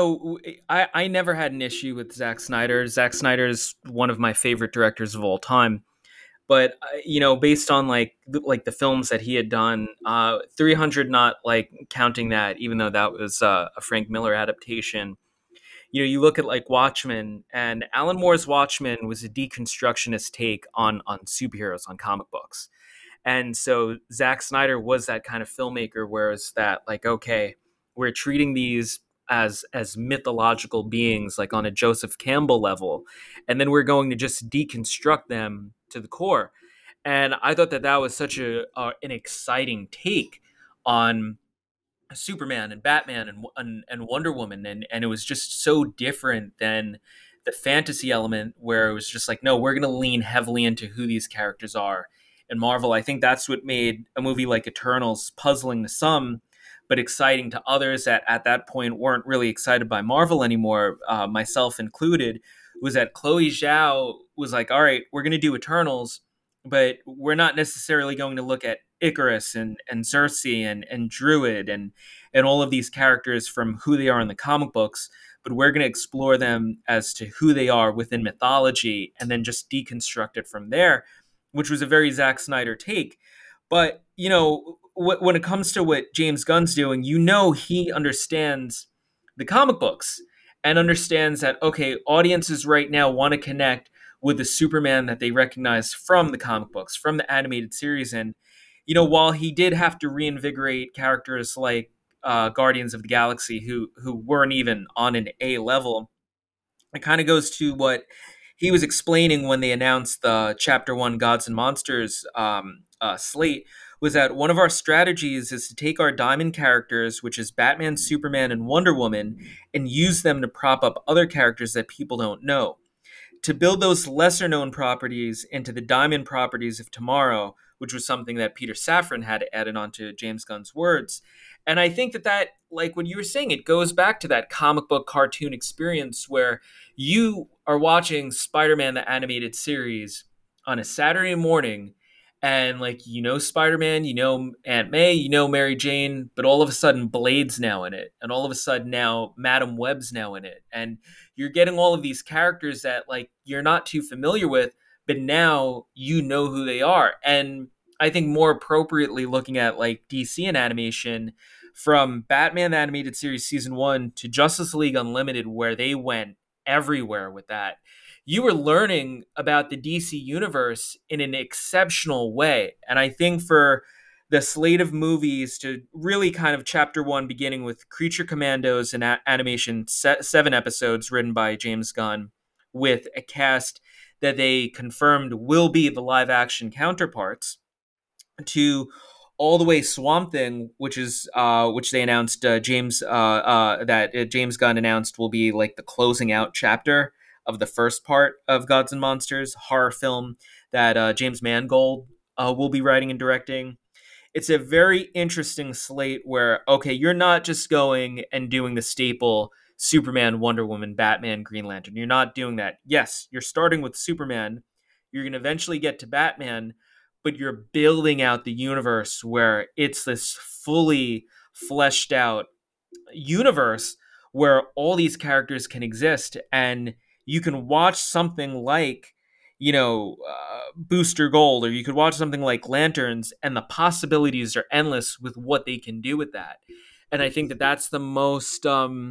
I never had an issue with Zack Snyder. Zack Snyder is one of my favorite directors of all time. But, based on like the films that he had done, 300 not like counting that, even though that was a Frank Miller adaptation. You look at like Watchmen, and Alan Moore's Watchmen was a deconstructionist take on superheroes, on comic books. And so Zack Snyder was that kind of filmmaker, whereas that like, okay, we're treating these as mythological beings, like on a Joseph Campbell level, and then we're going to just deconstruct them to the core. And I thought that was such an exciting take on Superman and Batman and Wonder Woman, and it was just so different than the fantasy element, where it was just like, no, we're going to lean heavily into who these characters are. And Marvel, I think that's what made a movie like Eternals puzzling to some, but exciting to others that at that point weren't really excited by Marvel anymore, myself included, was that Chloe Zhao was like, all right, we're going to do Eternals, but we're not necessarily going to look at Icarus and Cersei and Druid and all of these characters from who they are in the comic books, but we're going to explore them as to who they are within mythology and then just deconstruct it from there, which was a very Zack Snyder take. But, when it comes to what James Gunn's doing, he understands the comic books and understands that, okay, audiences right now want to connect with the Superman that they recognize from the comic books, from the animated series. And, while he did have to reinvigorate characters like Guardians of the Galaxy, who weren't even on an A level, it kind of goes to what he was explaining when they announced the Chapter 1 Gods and Monsters slate, was that one of our strategies is to take our diamond characters, which is Batman, Superman, and Wonder Woman, and use them to prop up other characters that people don't know, to build those lesser known properties into the diamond properties of tomorrow, which was something that Peter Safran had added onto James Gunn's words. And I think that, like what you were saying, it goes back to that comic book cartoon experience where you are watching Spider-Man, the animated series, on a Saturday morning, and like, Spider-Man, Aunt May, Mary Jane, but all of a sudden Blade's now in it, and all of a sudden now Madam Web's now in it, and you're getting all of these characters that like you're not too familiar with, but now you know who they are. And I think more appropriately, looking at like DC and animation, from Batman the Animated Series Season 1 to Justice League Unlimited, where they went everywhere with that, you were learning about the DC universe in an exceptional way. And I think for the slate of movies to really kind of Chapter 1, beginning with Creature Commandos and animation, 7 episodes written by James Gunn, with a cast that they confirmed will be the live action counterparts, to all the way Swamp Thing, which they announced, James Gunn announced will be like the closing out chapter of the first part of Gods and Monsters horror film that James Mangold will be writing and directing. It's a very interesting slate where, okay, you're not just going and doing the staple Superman, Wonder Woman, Batman, Green Lantern. You're not doing that. Yes, you're starting with Superman. You're going to eventually get to Batman, but you're building out the universe where it's this fully fleshed out universe where all these characters can exist, and you can watch something like Booster Gold, or you could watch something like Lanterns, and the possibilities are endless with what they can do with that. And I think that that's the most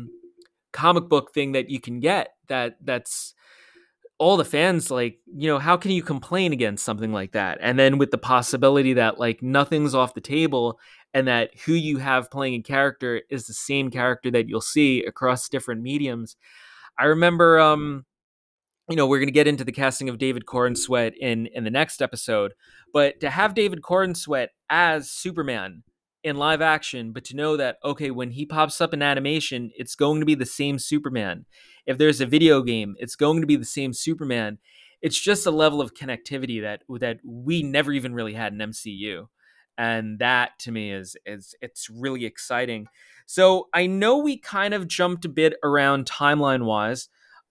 comic book thing that you can get, that's all the fans like, how can you complain against something like that? And then with the possibility that like nothing's off the table, and that who you have playing a character is the same character that you'll see across different mediums. I remember we're going to get into the casting of David Corenswet in the next episode, but to have David Corenswet as Superman in live action, but to know that, okay, when he pops up in animation, it's going to be the same Superman. If there's a video game, it's going to be the same Superman. It's just a level of connectivity that we never even really had in MCU. And that to me is it's really exciting. So I know we kind of jumped a bit around timeline wise.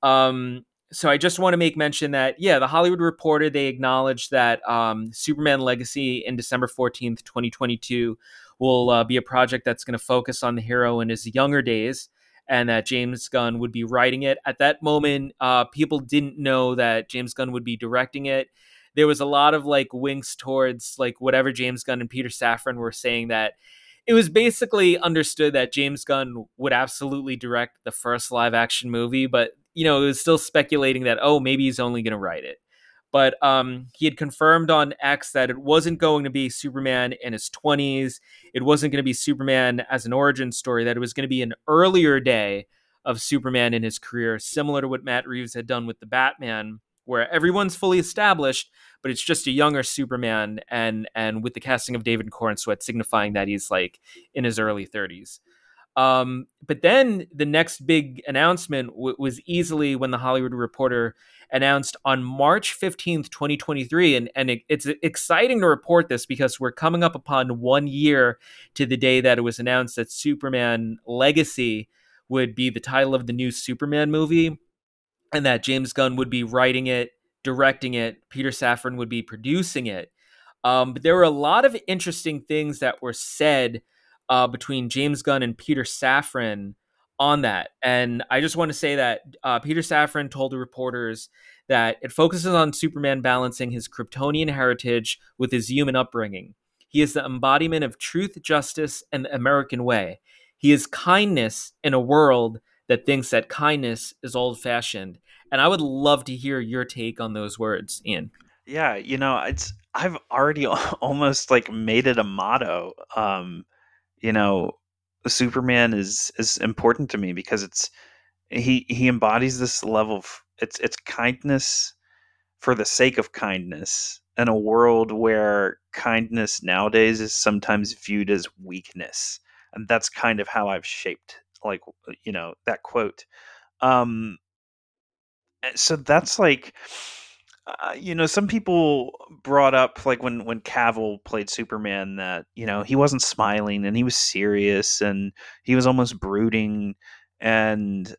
So I just want to make mention that, yeah, the Hollywood Reporter, they acknowledged that Superman Legacy in December 14th, 2022 will be a project that's going to focus on the hero in his younger days, and that James Gunn would be writing it. At that moment, people didn't know that James Gunn would be directing it. There was a lot of like winks towards like whatever James Gunn and Peter Safran were saying, that it was basically understood that James Gunn would absolutely direct the first live action movie, but it was still speculating that, oh, maybe he's only going to write it. But he had confirmed on X that it wasn't going to be Superman in his 20s. It wasn't going to be Superman as an origin story, that it was going to be an earlier day of Superman in his career, similar to what Matt Reeves had done with the Batman, where everyone's fully established, but it's just a younger Superman, and with the casting of David Corenswet signifying that he's like in his early 30s. But then the next big announcement was easily when the Hollywood Reporter announced on March 15th, 2023. And it's exciting to report this because we're coming up upon 1 year to the day that it was announced that Superman Legacy would be the title of the new Superman movie, and that James Gunn would be writing it, directing it, Peter Safran would be producing it. But there were a lot of interesting things that were said between James Gunn and Peter Safran on that. And I just want to say that Peter Safran told the reporters that it focuses on Superman balancing his Kryptonian heritage with his human upbringing. He is the embodiment of truth, justice, and the American way. He is kindness in a world that thinks that kindness is old fashioned. And I would love to hear your take on those words, Ian. Yeah, I've already almost like made it a motto. You know, Superman is important to me because he embodies this level of it's kindness for the sake of kindness in a world where kindness nowadays is sometimes viewed as weakness. And that's kind of how I've shaped like that quote. Um so that's like some people brought up like when Cavill played Superman that he wasn't smiling and he was serious and he was almost brooding, and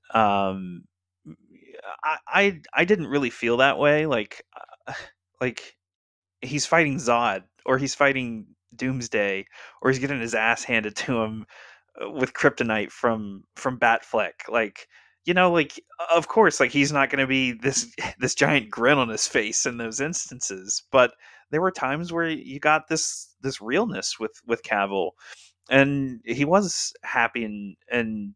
I didn't really feel that way. Like he's fighting Zod, or he's fighting Doomsday, or he's getting his ass handed to him with kryptonite from Batfleck. Like of course, like he's not going to be this giant grin on his face in those instances, but there were times where you got this realness with Cavill, and he was happy and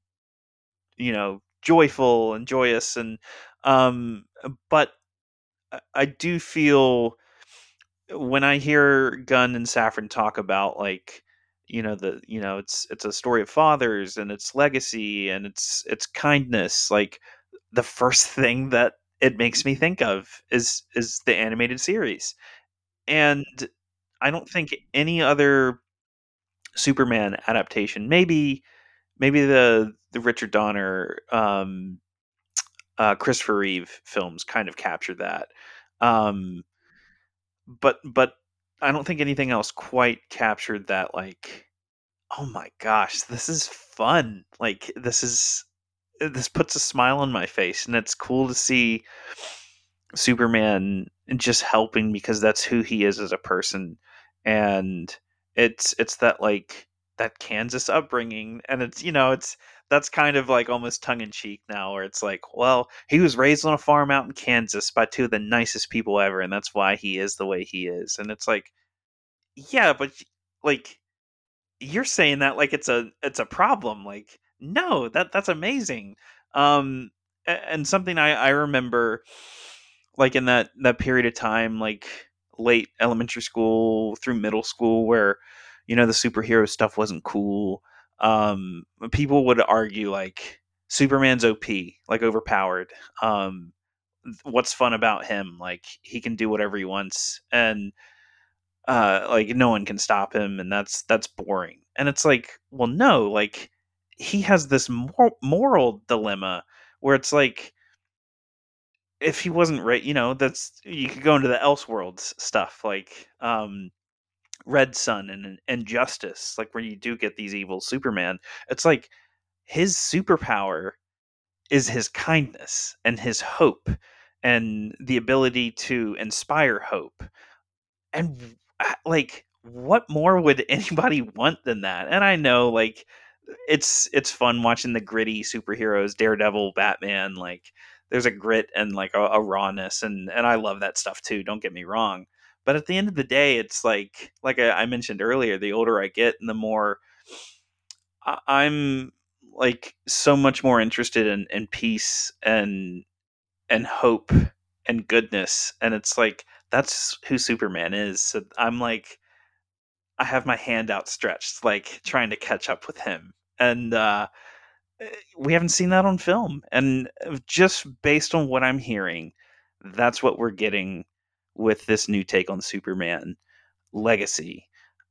joyful and joyous, and but I do feel when I hear Gunn and Safran talk about like it's a story of fathers and it's legacy and it's kindness, like the first thing that it makes me think of is the animated series. And I don't think any other Superman adaptation, maybe the Richard Donner Christopher Reeve films kind of capture that. Um but I don't think anything else quite captured that, like, oh my gosh, this is fun. Like this puts a smile on my face, and it's cool to see Superman just helping because that's who he is as a person. And it's that like that Kansas upbringing, and it's that's kind of like almost tongue in cheek now, where it's like, well, he was raised on a farm out in Kansas by two of the nicest people ever, and that's why he is the way he is. And it's like, yeah, but like you're saying that like it's a problem. Like, no, that's amazing. And something I remember, like in that period of time, like late elementary school through middle school, where the superhero stuff wasn't cool. People would argue like Superman's OP, like overpowered. What's fun about him? Like he can do whatever he wants, and like no one can stop him, and that's boring. And it's like, well, no, like he has this moral dilemma where it's like, if he wasn't right, that's, you could go into the Elseworlds stuff, like Red Sun and Justice, like where you do get these evil Superman. It's like his superpower is his kindness and his hope and the ability to inspire hope. And like, what more would anybody want than that? And I know, like, it's fun watching the gritty superheroes, Daredevil, Batman. Like, there's a grit and like a rawness, and I love that stuff too. Don't get me wrong, but at the end of the day, it's like I mentioned earlier, the older I get, and the more I'm like so much more interested in peace and hope and goodness. And it's like, that's who Superman is. So I'm like, I have my hand outstretched, like trying to catch up with him. And we haven't seen that on film. And just based on what I'm hearing, that's what we're getting with this new take on Superman, Legacy.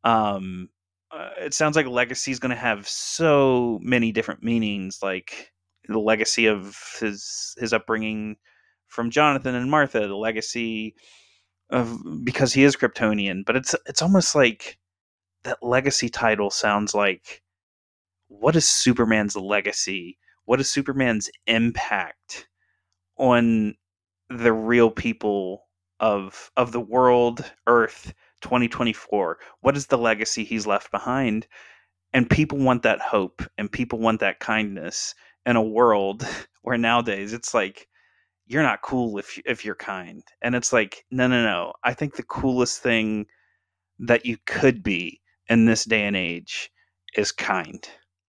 It sounds like Legacy is going to have so many different meanings, like the legacy of his upbringing from Jonathan and Martha, the legacy of, because he is Kryptonian. But it's almost like that legacy title sounds like, what is Superman's legacy? What is Superman's impact on the real people of the world, Earth, 2024? What is the legacy he's left behind? And people want that hope, and people want that kindness in a world where nowadays it's like, you're not cool if you're kind. And it's like, no. I think the coolest thing that you could be in this day and age is kind.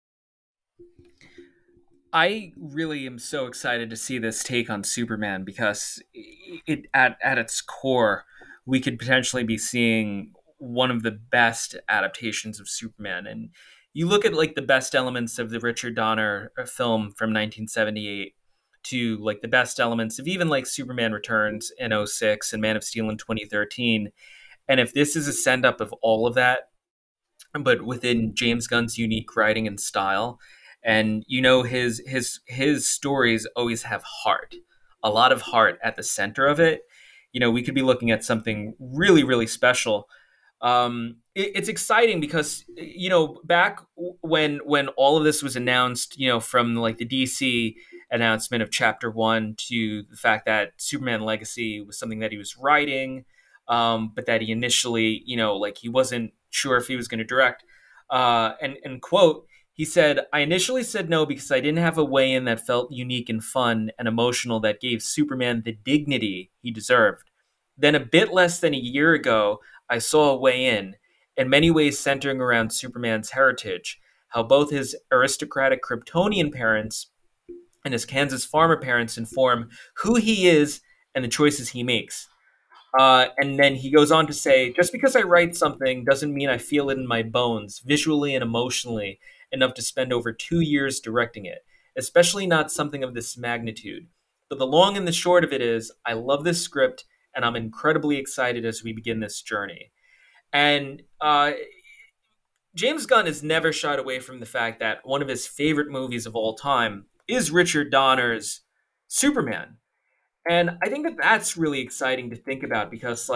I really am so excited to see this take on Superman, because it at its core, we could potentially be seeing one of the best adaptations of Superman. And you look at like the best elements of the Richard Donner film from 1978 to like the best elements of even like Superman Returns in '06 and Man of Steel in 2013. And if this is a send up of all of that, but within James Gunn's unique writing and style, and his stories always have heart, a lot of heart at the center of it. We could be looking at something really, really special. It's exciting because back when all of this was announced, from like the DC announcement of Chapter 1 to the fact that Superman Legacy was something that he was writing, but that he initially, like he wasn't sure if he was going to direct. And quote, he said, "I initially said no because I didn't have a way in that felt unique and fun and emotional that gave Superman the dignity he deserved. Then a bit less than a year ago, I saw a way in many ways centering around Superman's heritage, how both his aristocratic Kryptonian parents and his Kansas farmer parents inform who he is and the choices he makes." And then he goes on to say, "Just because I write something doesn't mean I feel it in my bones, visually and emotionally, enough to spend over 2 years directing it, especially not something of this magnitude. But the long and the short of it is, I love this script, and I'm incredibly excited as we begin this journey." And James Gunn has never shied away from the fact that one of his favorite movies of all time is Richard Donner's Superman. And I think that that's really exciting to think about, because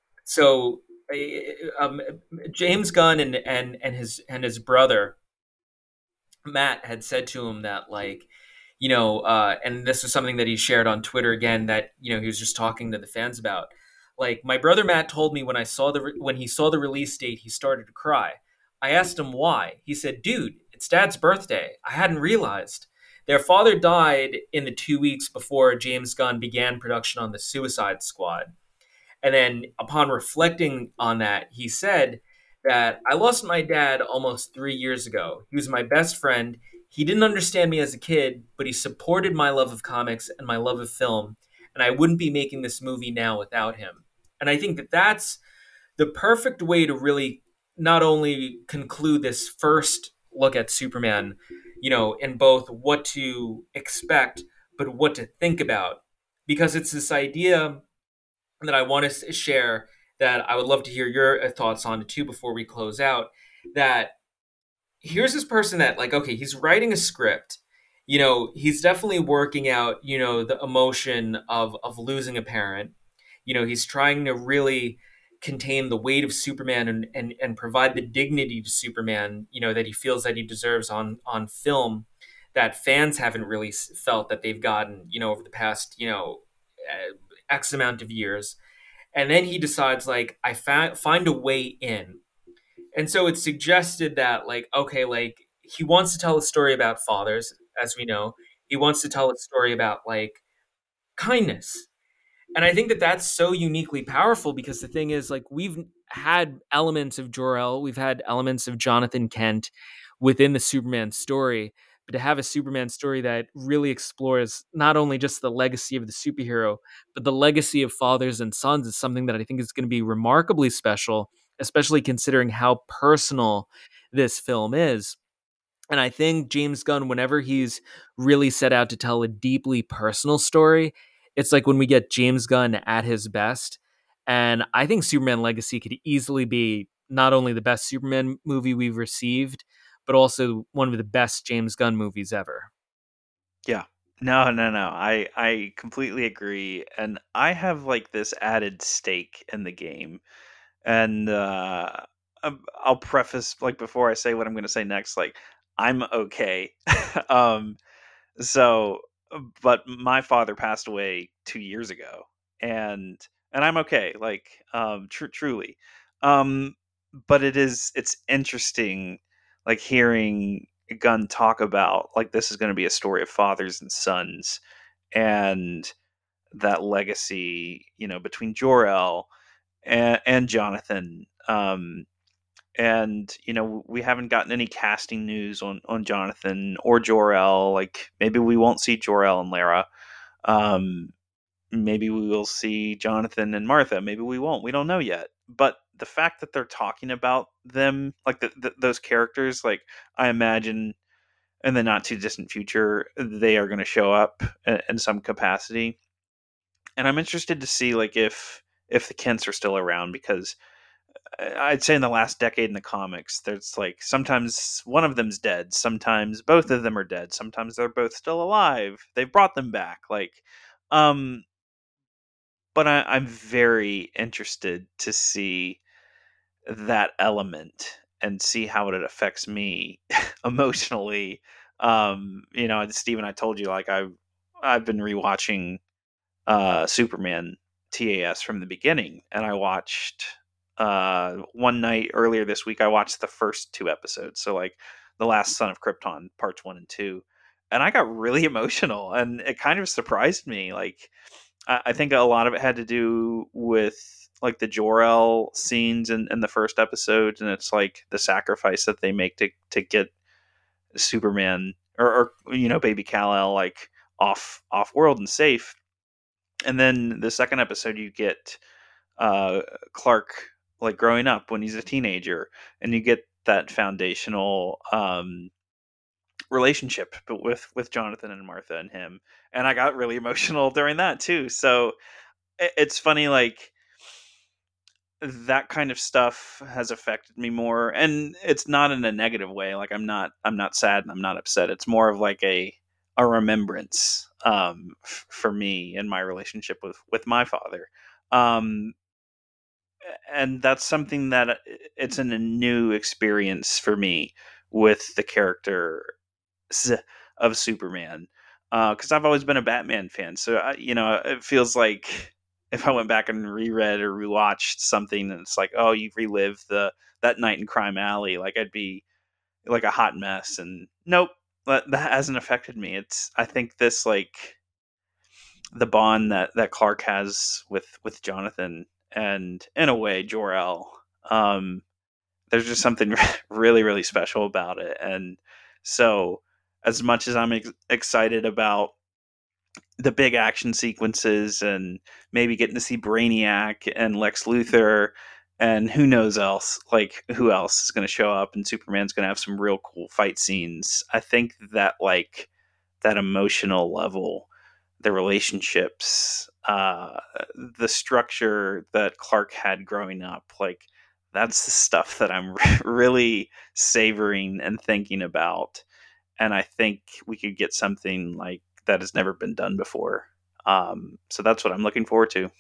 James Gunn and his brother Matt had said to him that, like, and this was something that he shared on Twitter again that he was just talking to the fans about. Like, my brother Matt told me when he saw the release date, he started to cry. I asked him why. He said, "Dude, it's Dad's birthday. I hadn't realized." Their father died in the 2 weeks before James Gunn began production on the Suicide Squad. And then, upon reflecting on that, he said that I lost my dad almost 3 years ago. He was my best friend. He didn't understand me as a kid, but he supported my love of comics and my love of film. And I wouldn't be making this movie now without him. And I think that that's the perfect way to really not only conclude this first look at Superman, in both what to expect, but what to think about. Because it's this idea that I want to share that I would love to hear your thoughts on it too before we close out. That here's this person that, like, okay, he's writing a script. He's definitely working out, the emotion of losing a parent. He's trying to really contain the weight of Superman and provide the dignity to Superman, that he feels that he deserves on film, that fans haven't really felt that they've gotten, over the past, X amount of years. And then he decides, like, find a way in. And so it's suggested that, like, okay, like, he wants to tell a story about fathers, as we know. He wants to tell a story about, like, kindness. And I think that that's so uniquely powerful because the thing is, like, we've had elements of Jor-El, we've had elements of Jonathan Kent within the Superman story, but to have a Superman story that really explores not only just the legacy of the superhero, but the legacy of fathers and sons is something that I think is going to be remarkably special, especially considering how personal this film is. And I think James Gunn, whenever he's really set out to tell a deeply personal story, it's like when we get James Gunn at his best. And I think Superman Legacy could easily be not only the best Superman movie we've received, but also one of the best James Gunn movies ever. Yeah. No, no, no. I completely agree. And I have like this added stake in the game. And I'll preface, like, before I say what I'm going to say next, like, I'm okay. um so but my father passed away 2 years ago, and I'm okay, like, truly. um but it's interesting, like, hearing Gunn talk about, like, this is going to be a story of fathers and sons, and that legacy, between Jor-El and Jonathan. And we haven't gotten any casting news on Jonathan or Jor-El. Like, maybe we won't see Jor-El and Lara. Um, Maybe we will see Jonathan and Martha. Maybe we won't. We don't know yet. But the fact that they're talking about them, like, those characters, like, I imagine in the not too distant future they are going to show up in some capacity. And I'm interested to see, like, if the Kents are still around, because I'd say in the last decade in the comics, there's, like, sometimes one of them's dead, sometimes both of them are dead, sometimes they're both still alive. They've brought them back, like, um, but I'm very interested to see that element and see how it affects me emotionally. And Steven, I told you, like, I've been rewatching Superman TAS from the beginning, and I watched one night earlier this week. I watched the first two episodes, so, like, The Last Son of Krypton parts 1 and 2, and I got really emotional, and it kind of surprised me. Like, I think a lot of it had to do with, like, the Jor-El scenes in the first episode, and it's like the sacrifice that they make to get Superman, or baby Kal-El, like, off world and safe. And then the second episode, you get Clark, like, growing up when he's a teenager, and you get that foundational relationship with Jonathan and Martha and him. And I got really emotional during that too. So it's funny, like, that kind of stuff has affected me more, and it's not in a negative way. Like, I'm not sad and I'm not upset. It's more of like a remembrance, for me and my relationship with my father. um and that's something that, it's a new experience for me with the character of Superman. because I've always been a Batman fan. So it feels like if I went back and reread or rewatched something, and it's like, oh, you relive that night in Crime Alley, like I'd be like a hot mess. And nope, that hasn't affected me. I think this, like, the bond that Clark has with Jonathan, and in a way Jor-El, there's just something really, really special about it. And so, as much as I'm excited about the big action sequences and maybe getting to see Brainiac and Lex Luthor and who knows else, like who else is going to show up, and Superman's going to have some real cool fight scenes, I think that, like, that emotional level, the relationships, the structure that Clark had growing up, like, that's the stuff that I'm really savoring and thinking about. And I think we could get something like that has never been done before. So that's what I'm looking forward to.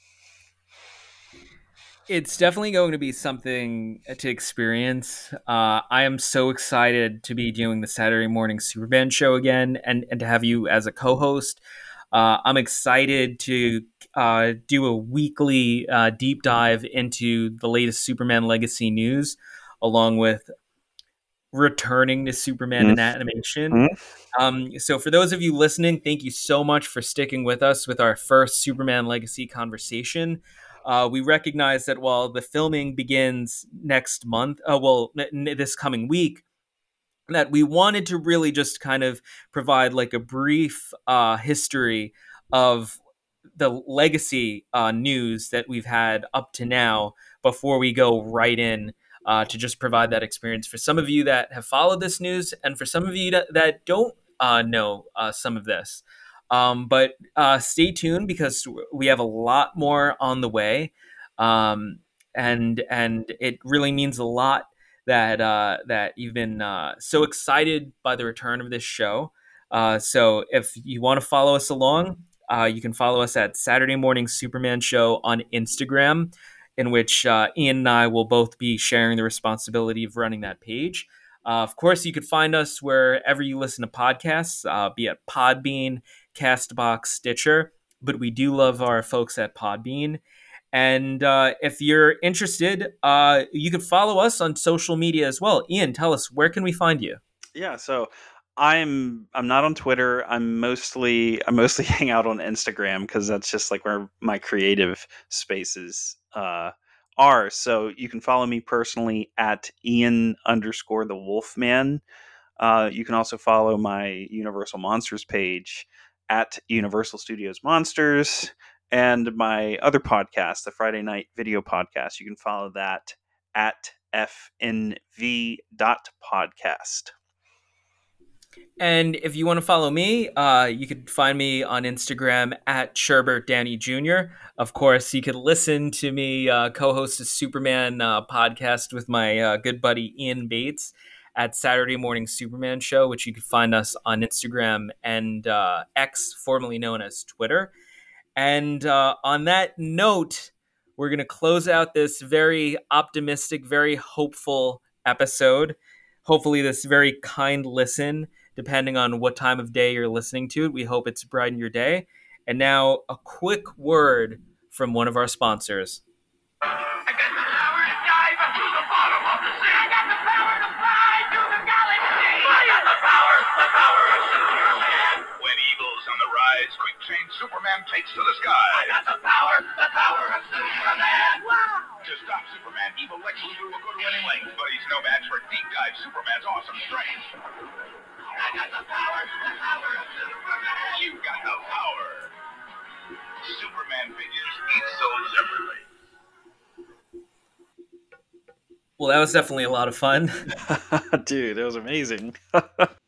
It's definitely going to be something to experience. I am so excited to be doing the Saturday morning Superman show again, and to have you as a co-host. I'm excited to do a weekly deep dive into the latest Superman Legacy news, along with returning to Superman in animation. So for those of you listening, thank you so much for sticking with us with our first Superman Legacy conversation. We recognize that while the filming begins next month, this coming week, that we wanted to really just kind of provide like a brief history of the legacy news that we've had up to now before we go right in to just provide that experience for some of you that have followed this news, and for some of you that don't know some of this. But stay tuned, because we have a lot more on the way, and it really means a lot that you've been so excited by the return of this show. So if you want to follow us along, you can follow us at Saturday Morning Superman Show on Instagram, in which Ian and I will both be sharing the responsibility of running that page. Of course, you could find us wherever you listen to podcasts, be it Podbean, Castbox, Stitcher, but we do love our folks at Podbean. And if you're interested, you can follow us on social media as well. Ian, tell us, where can we find you? Yeah, so I'm not on Twitter. I mostly hang out on Instagram, because that's just like where my creative spaces are. So you can follow me personally at Ian_the Wolfman. You can also follow my Universal Monsters page at Universal Studios Monsters, and my other podcast, the Friday Night Video Podcast. You can follow that at fnv.podcast. And if you want to follow me, you could find me on Instagram at Sherbert Downey Jr. Of course, you could listen to me co-host a Superman podcast with my good buddy Ian Bates at Saturday Morning Superman Show, which you can find us on Instagram and X, formerly known as Twitter. And on that note, we're going to close out this very optimistic, very hopeful episode. Hopefully this very kind listen, depending on what time of day you're listening to it. We hope it's brightened your day. And now a quick word from one of our sponsors. I got the power to dive to the bottom of the sea. I got the power to fly to the galaxy. I got the power of Superman. When evil's on the rise, quick change Superman takes to the sky. I got the power of Superman. Wow. To stop Superman, evil Lex Luthor will go to any length, but he's no match for deep dive Superman's awesome strength. I got the power of Superman. You got the power. Superman figures each sold separately. Well, that was definitely a lot of fun. Dude, that was amazing.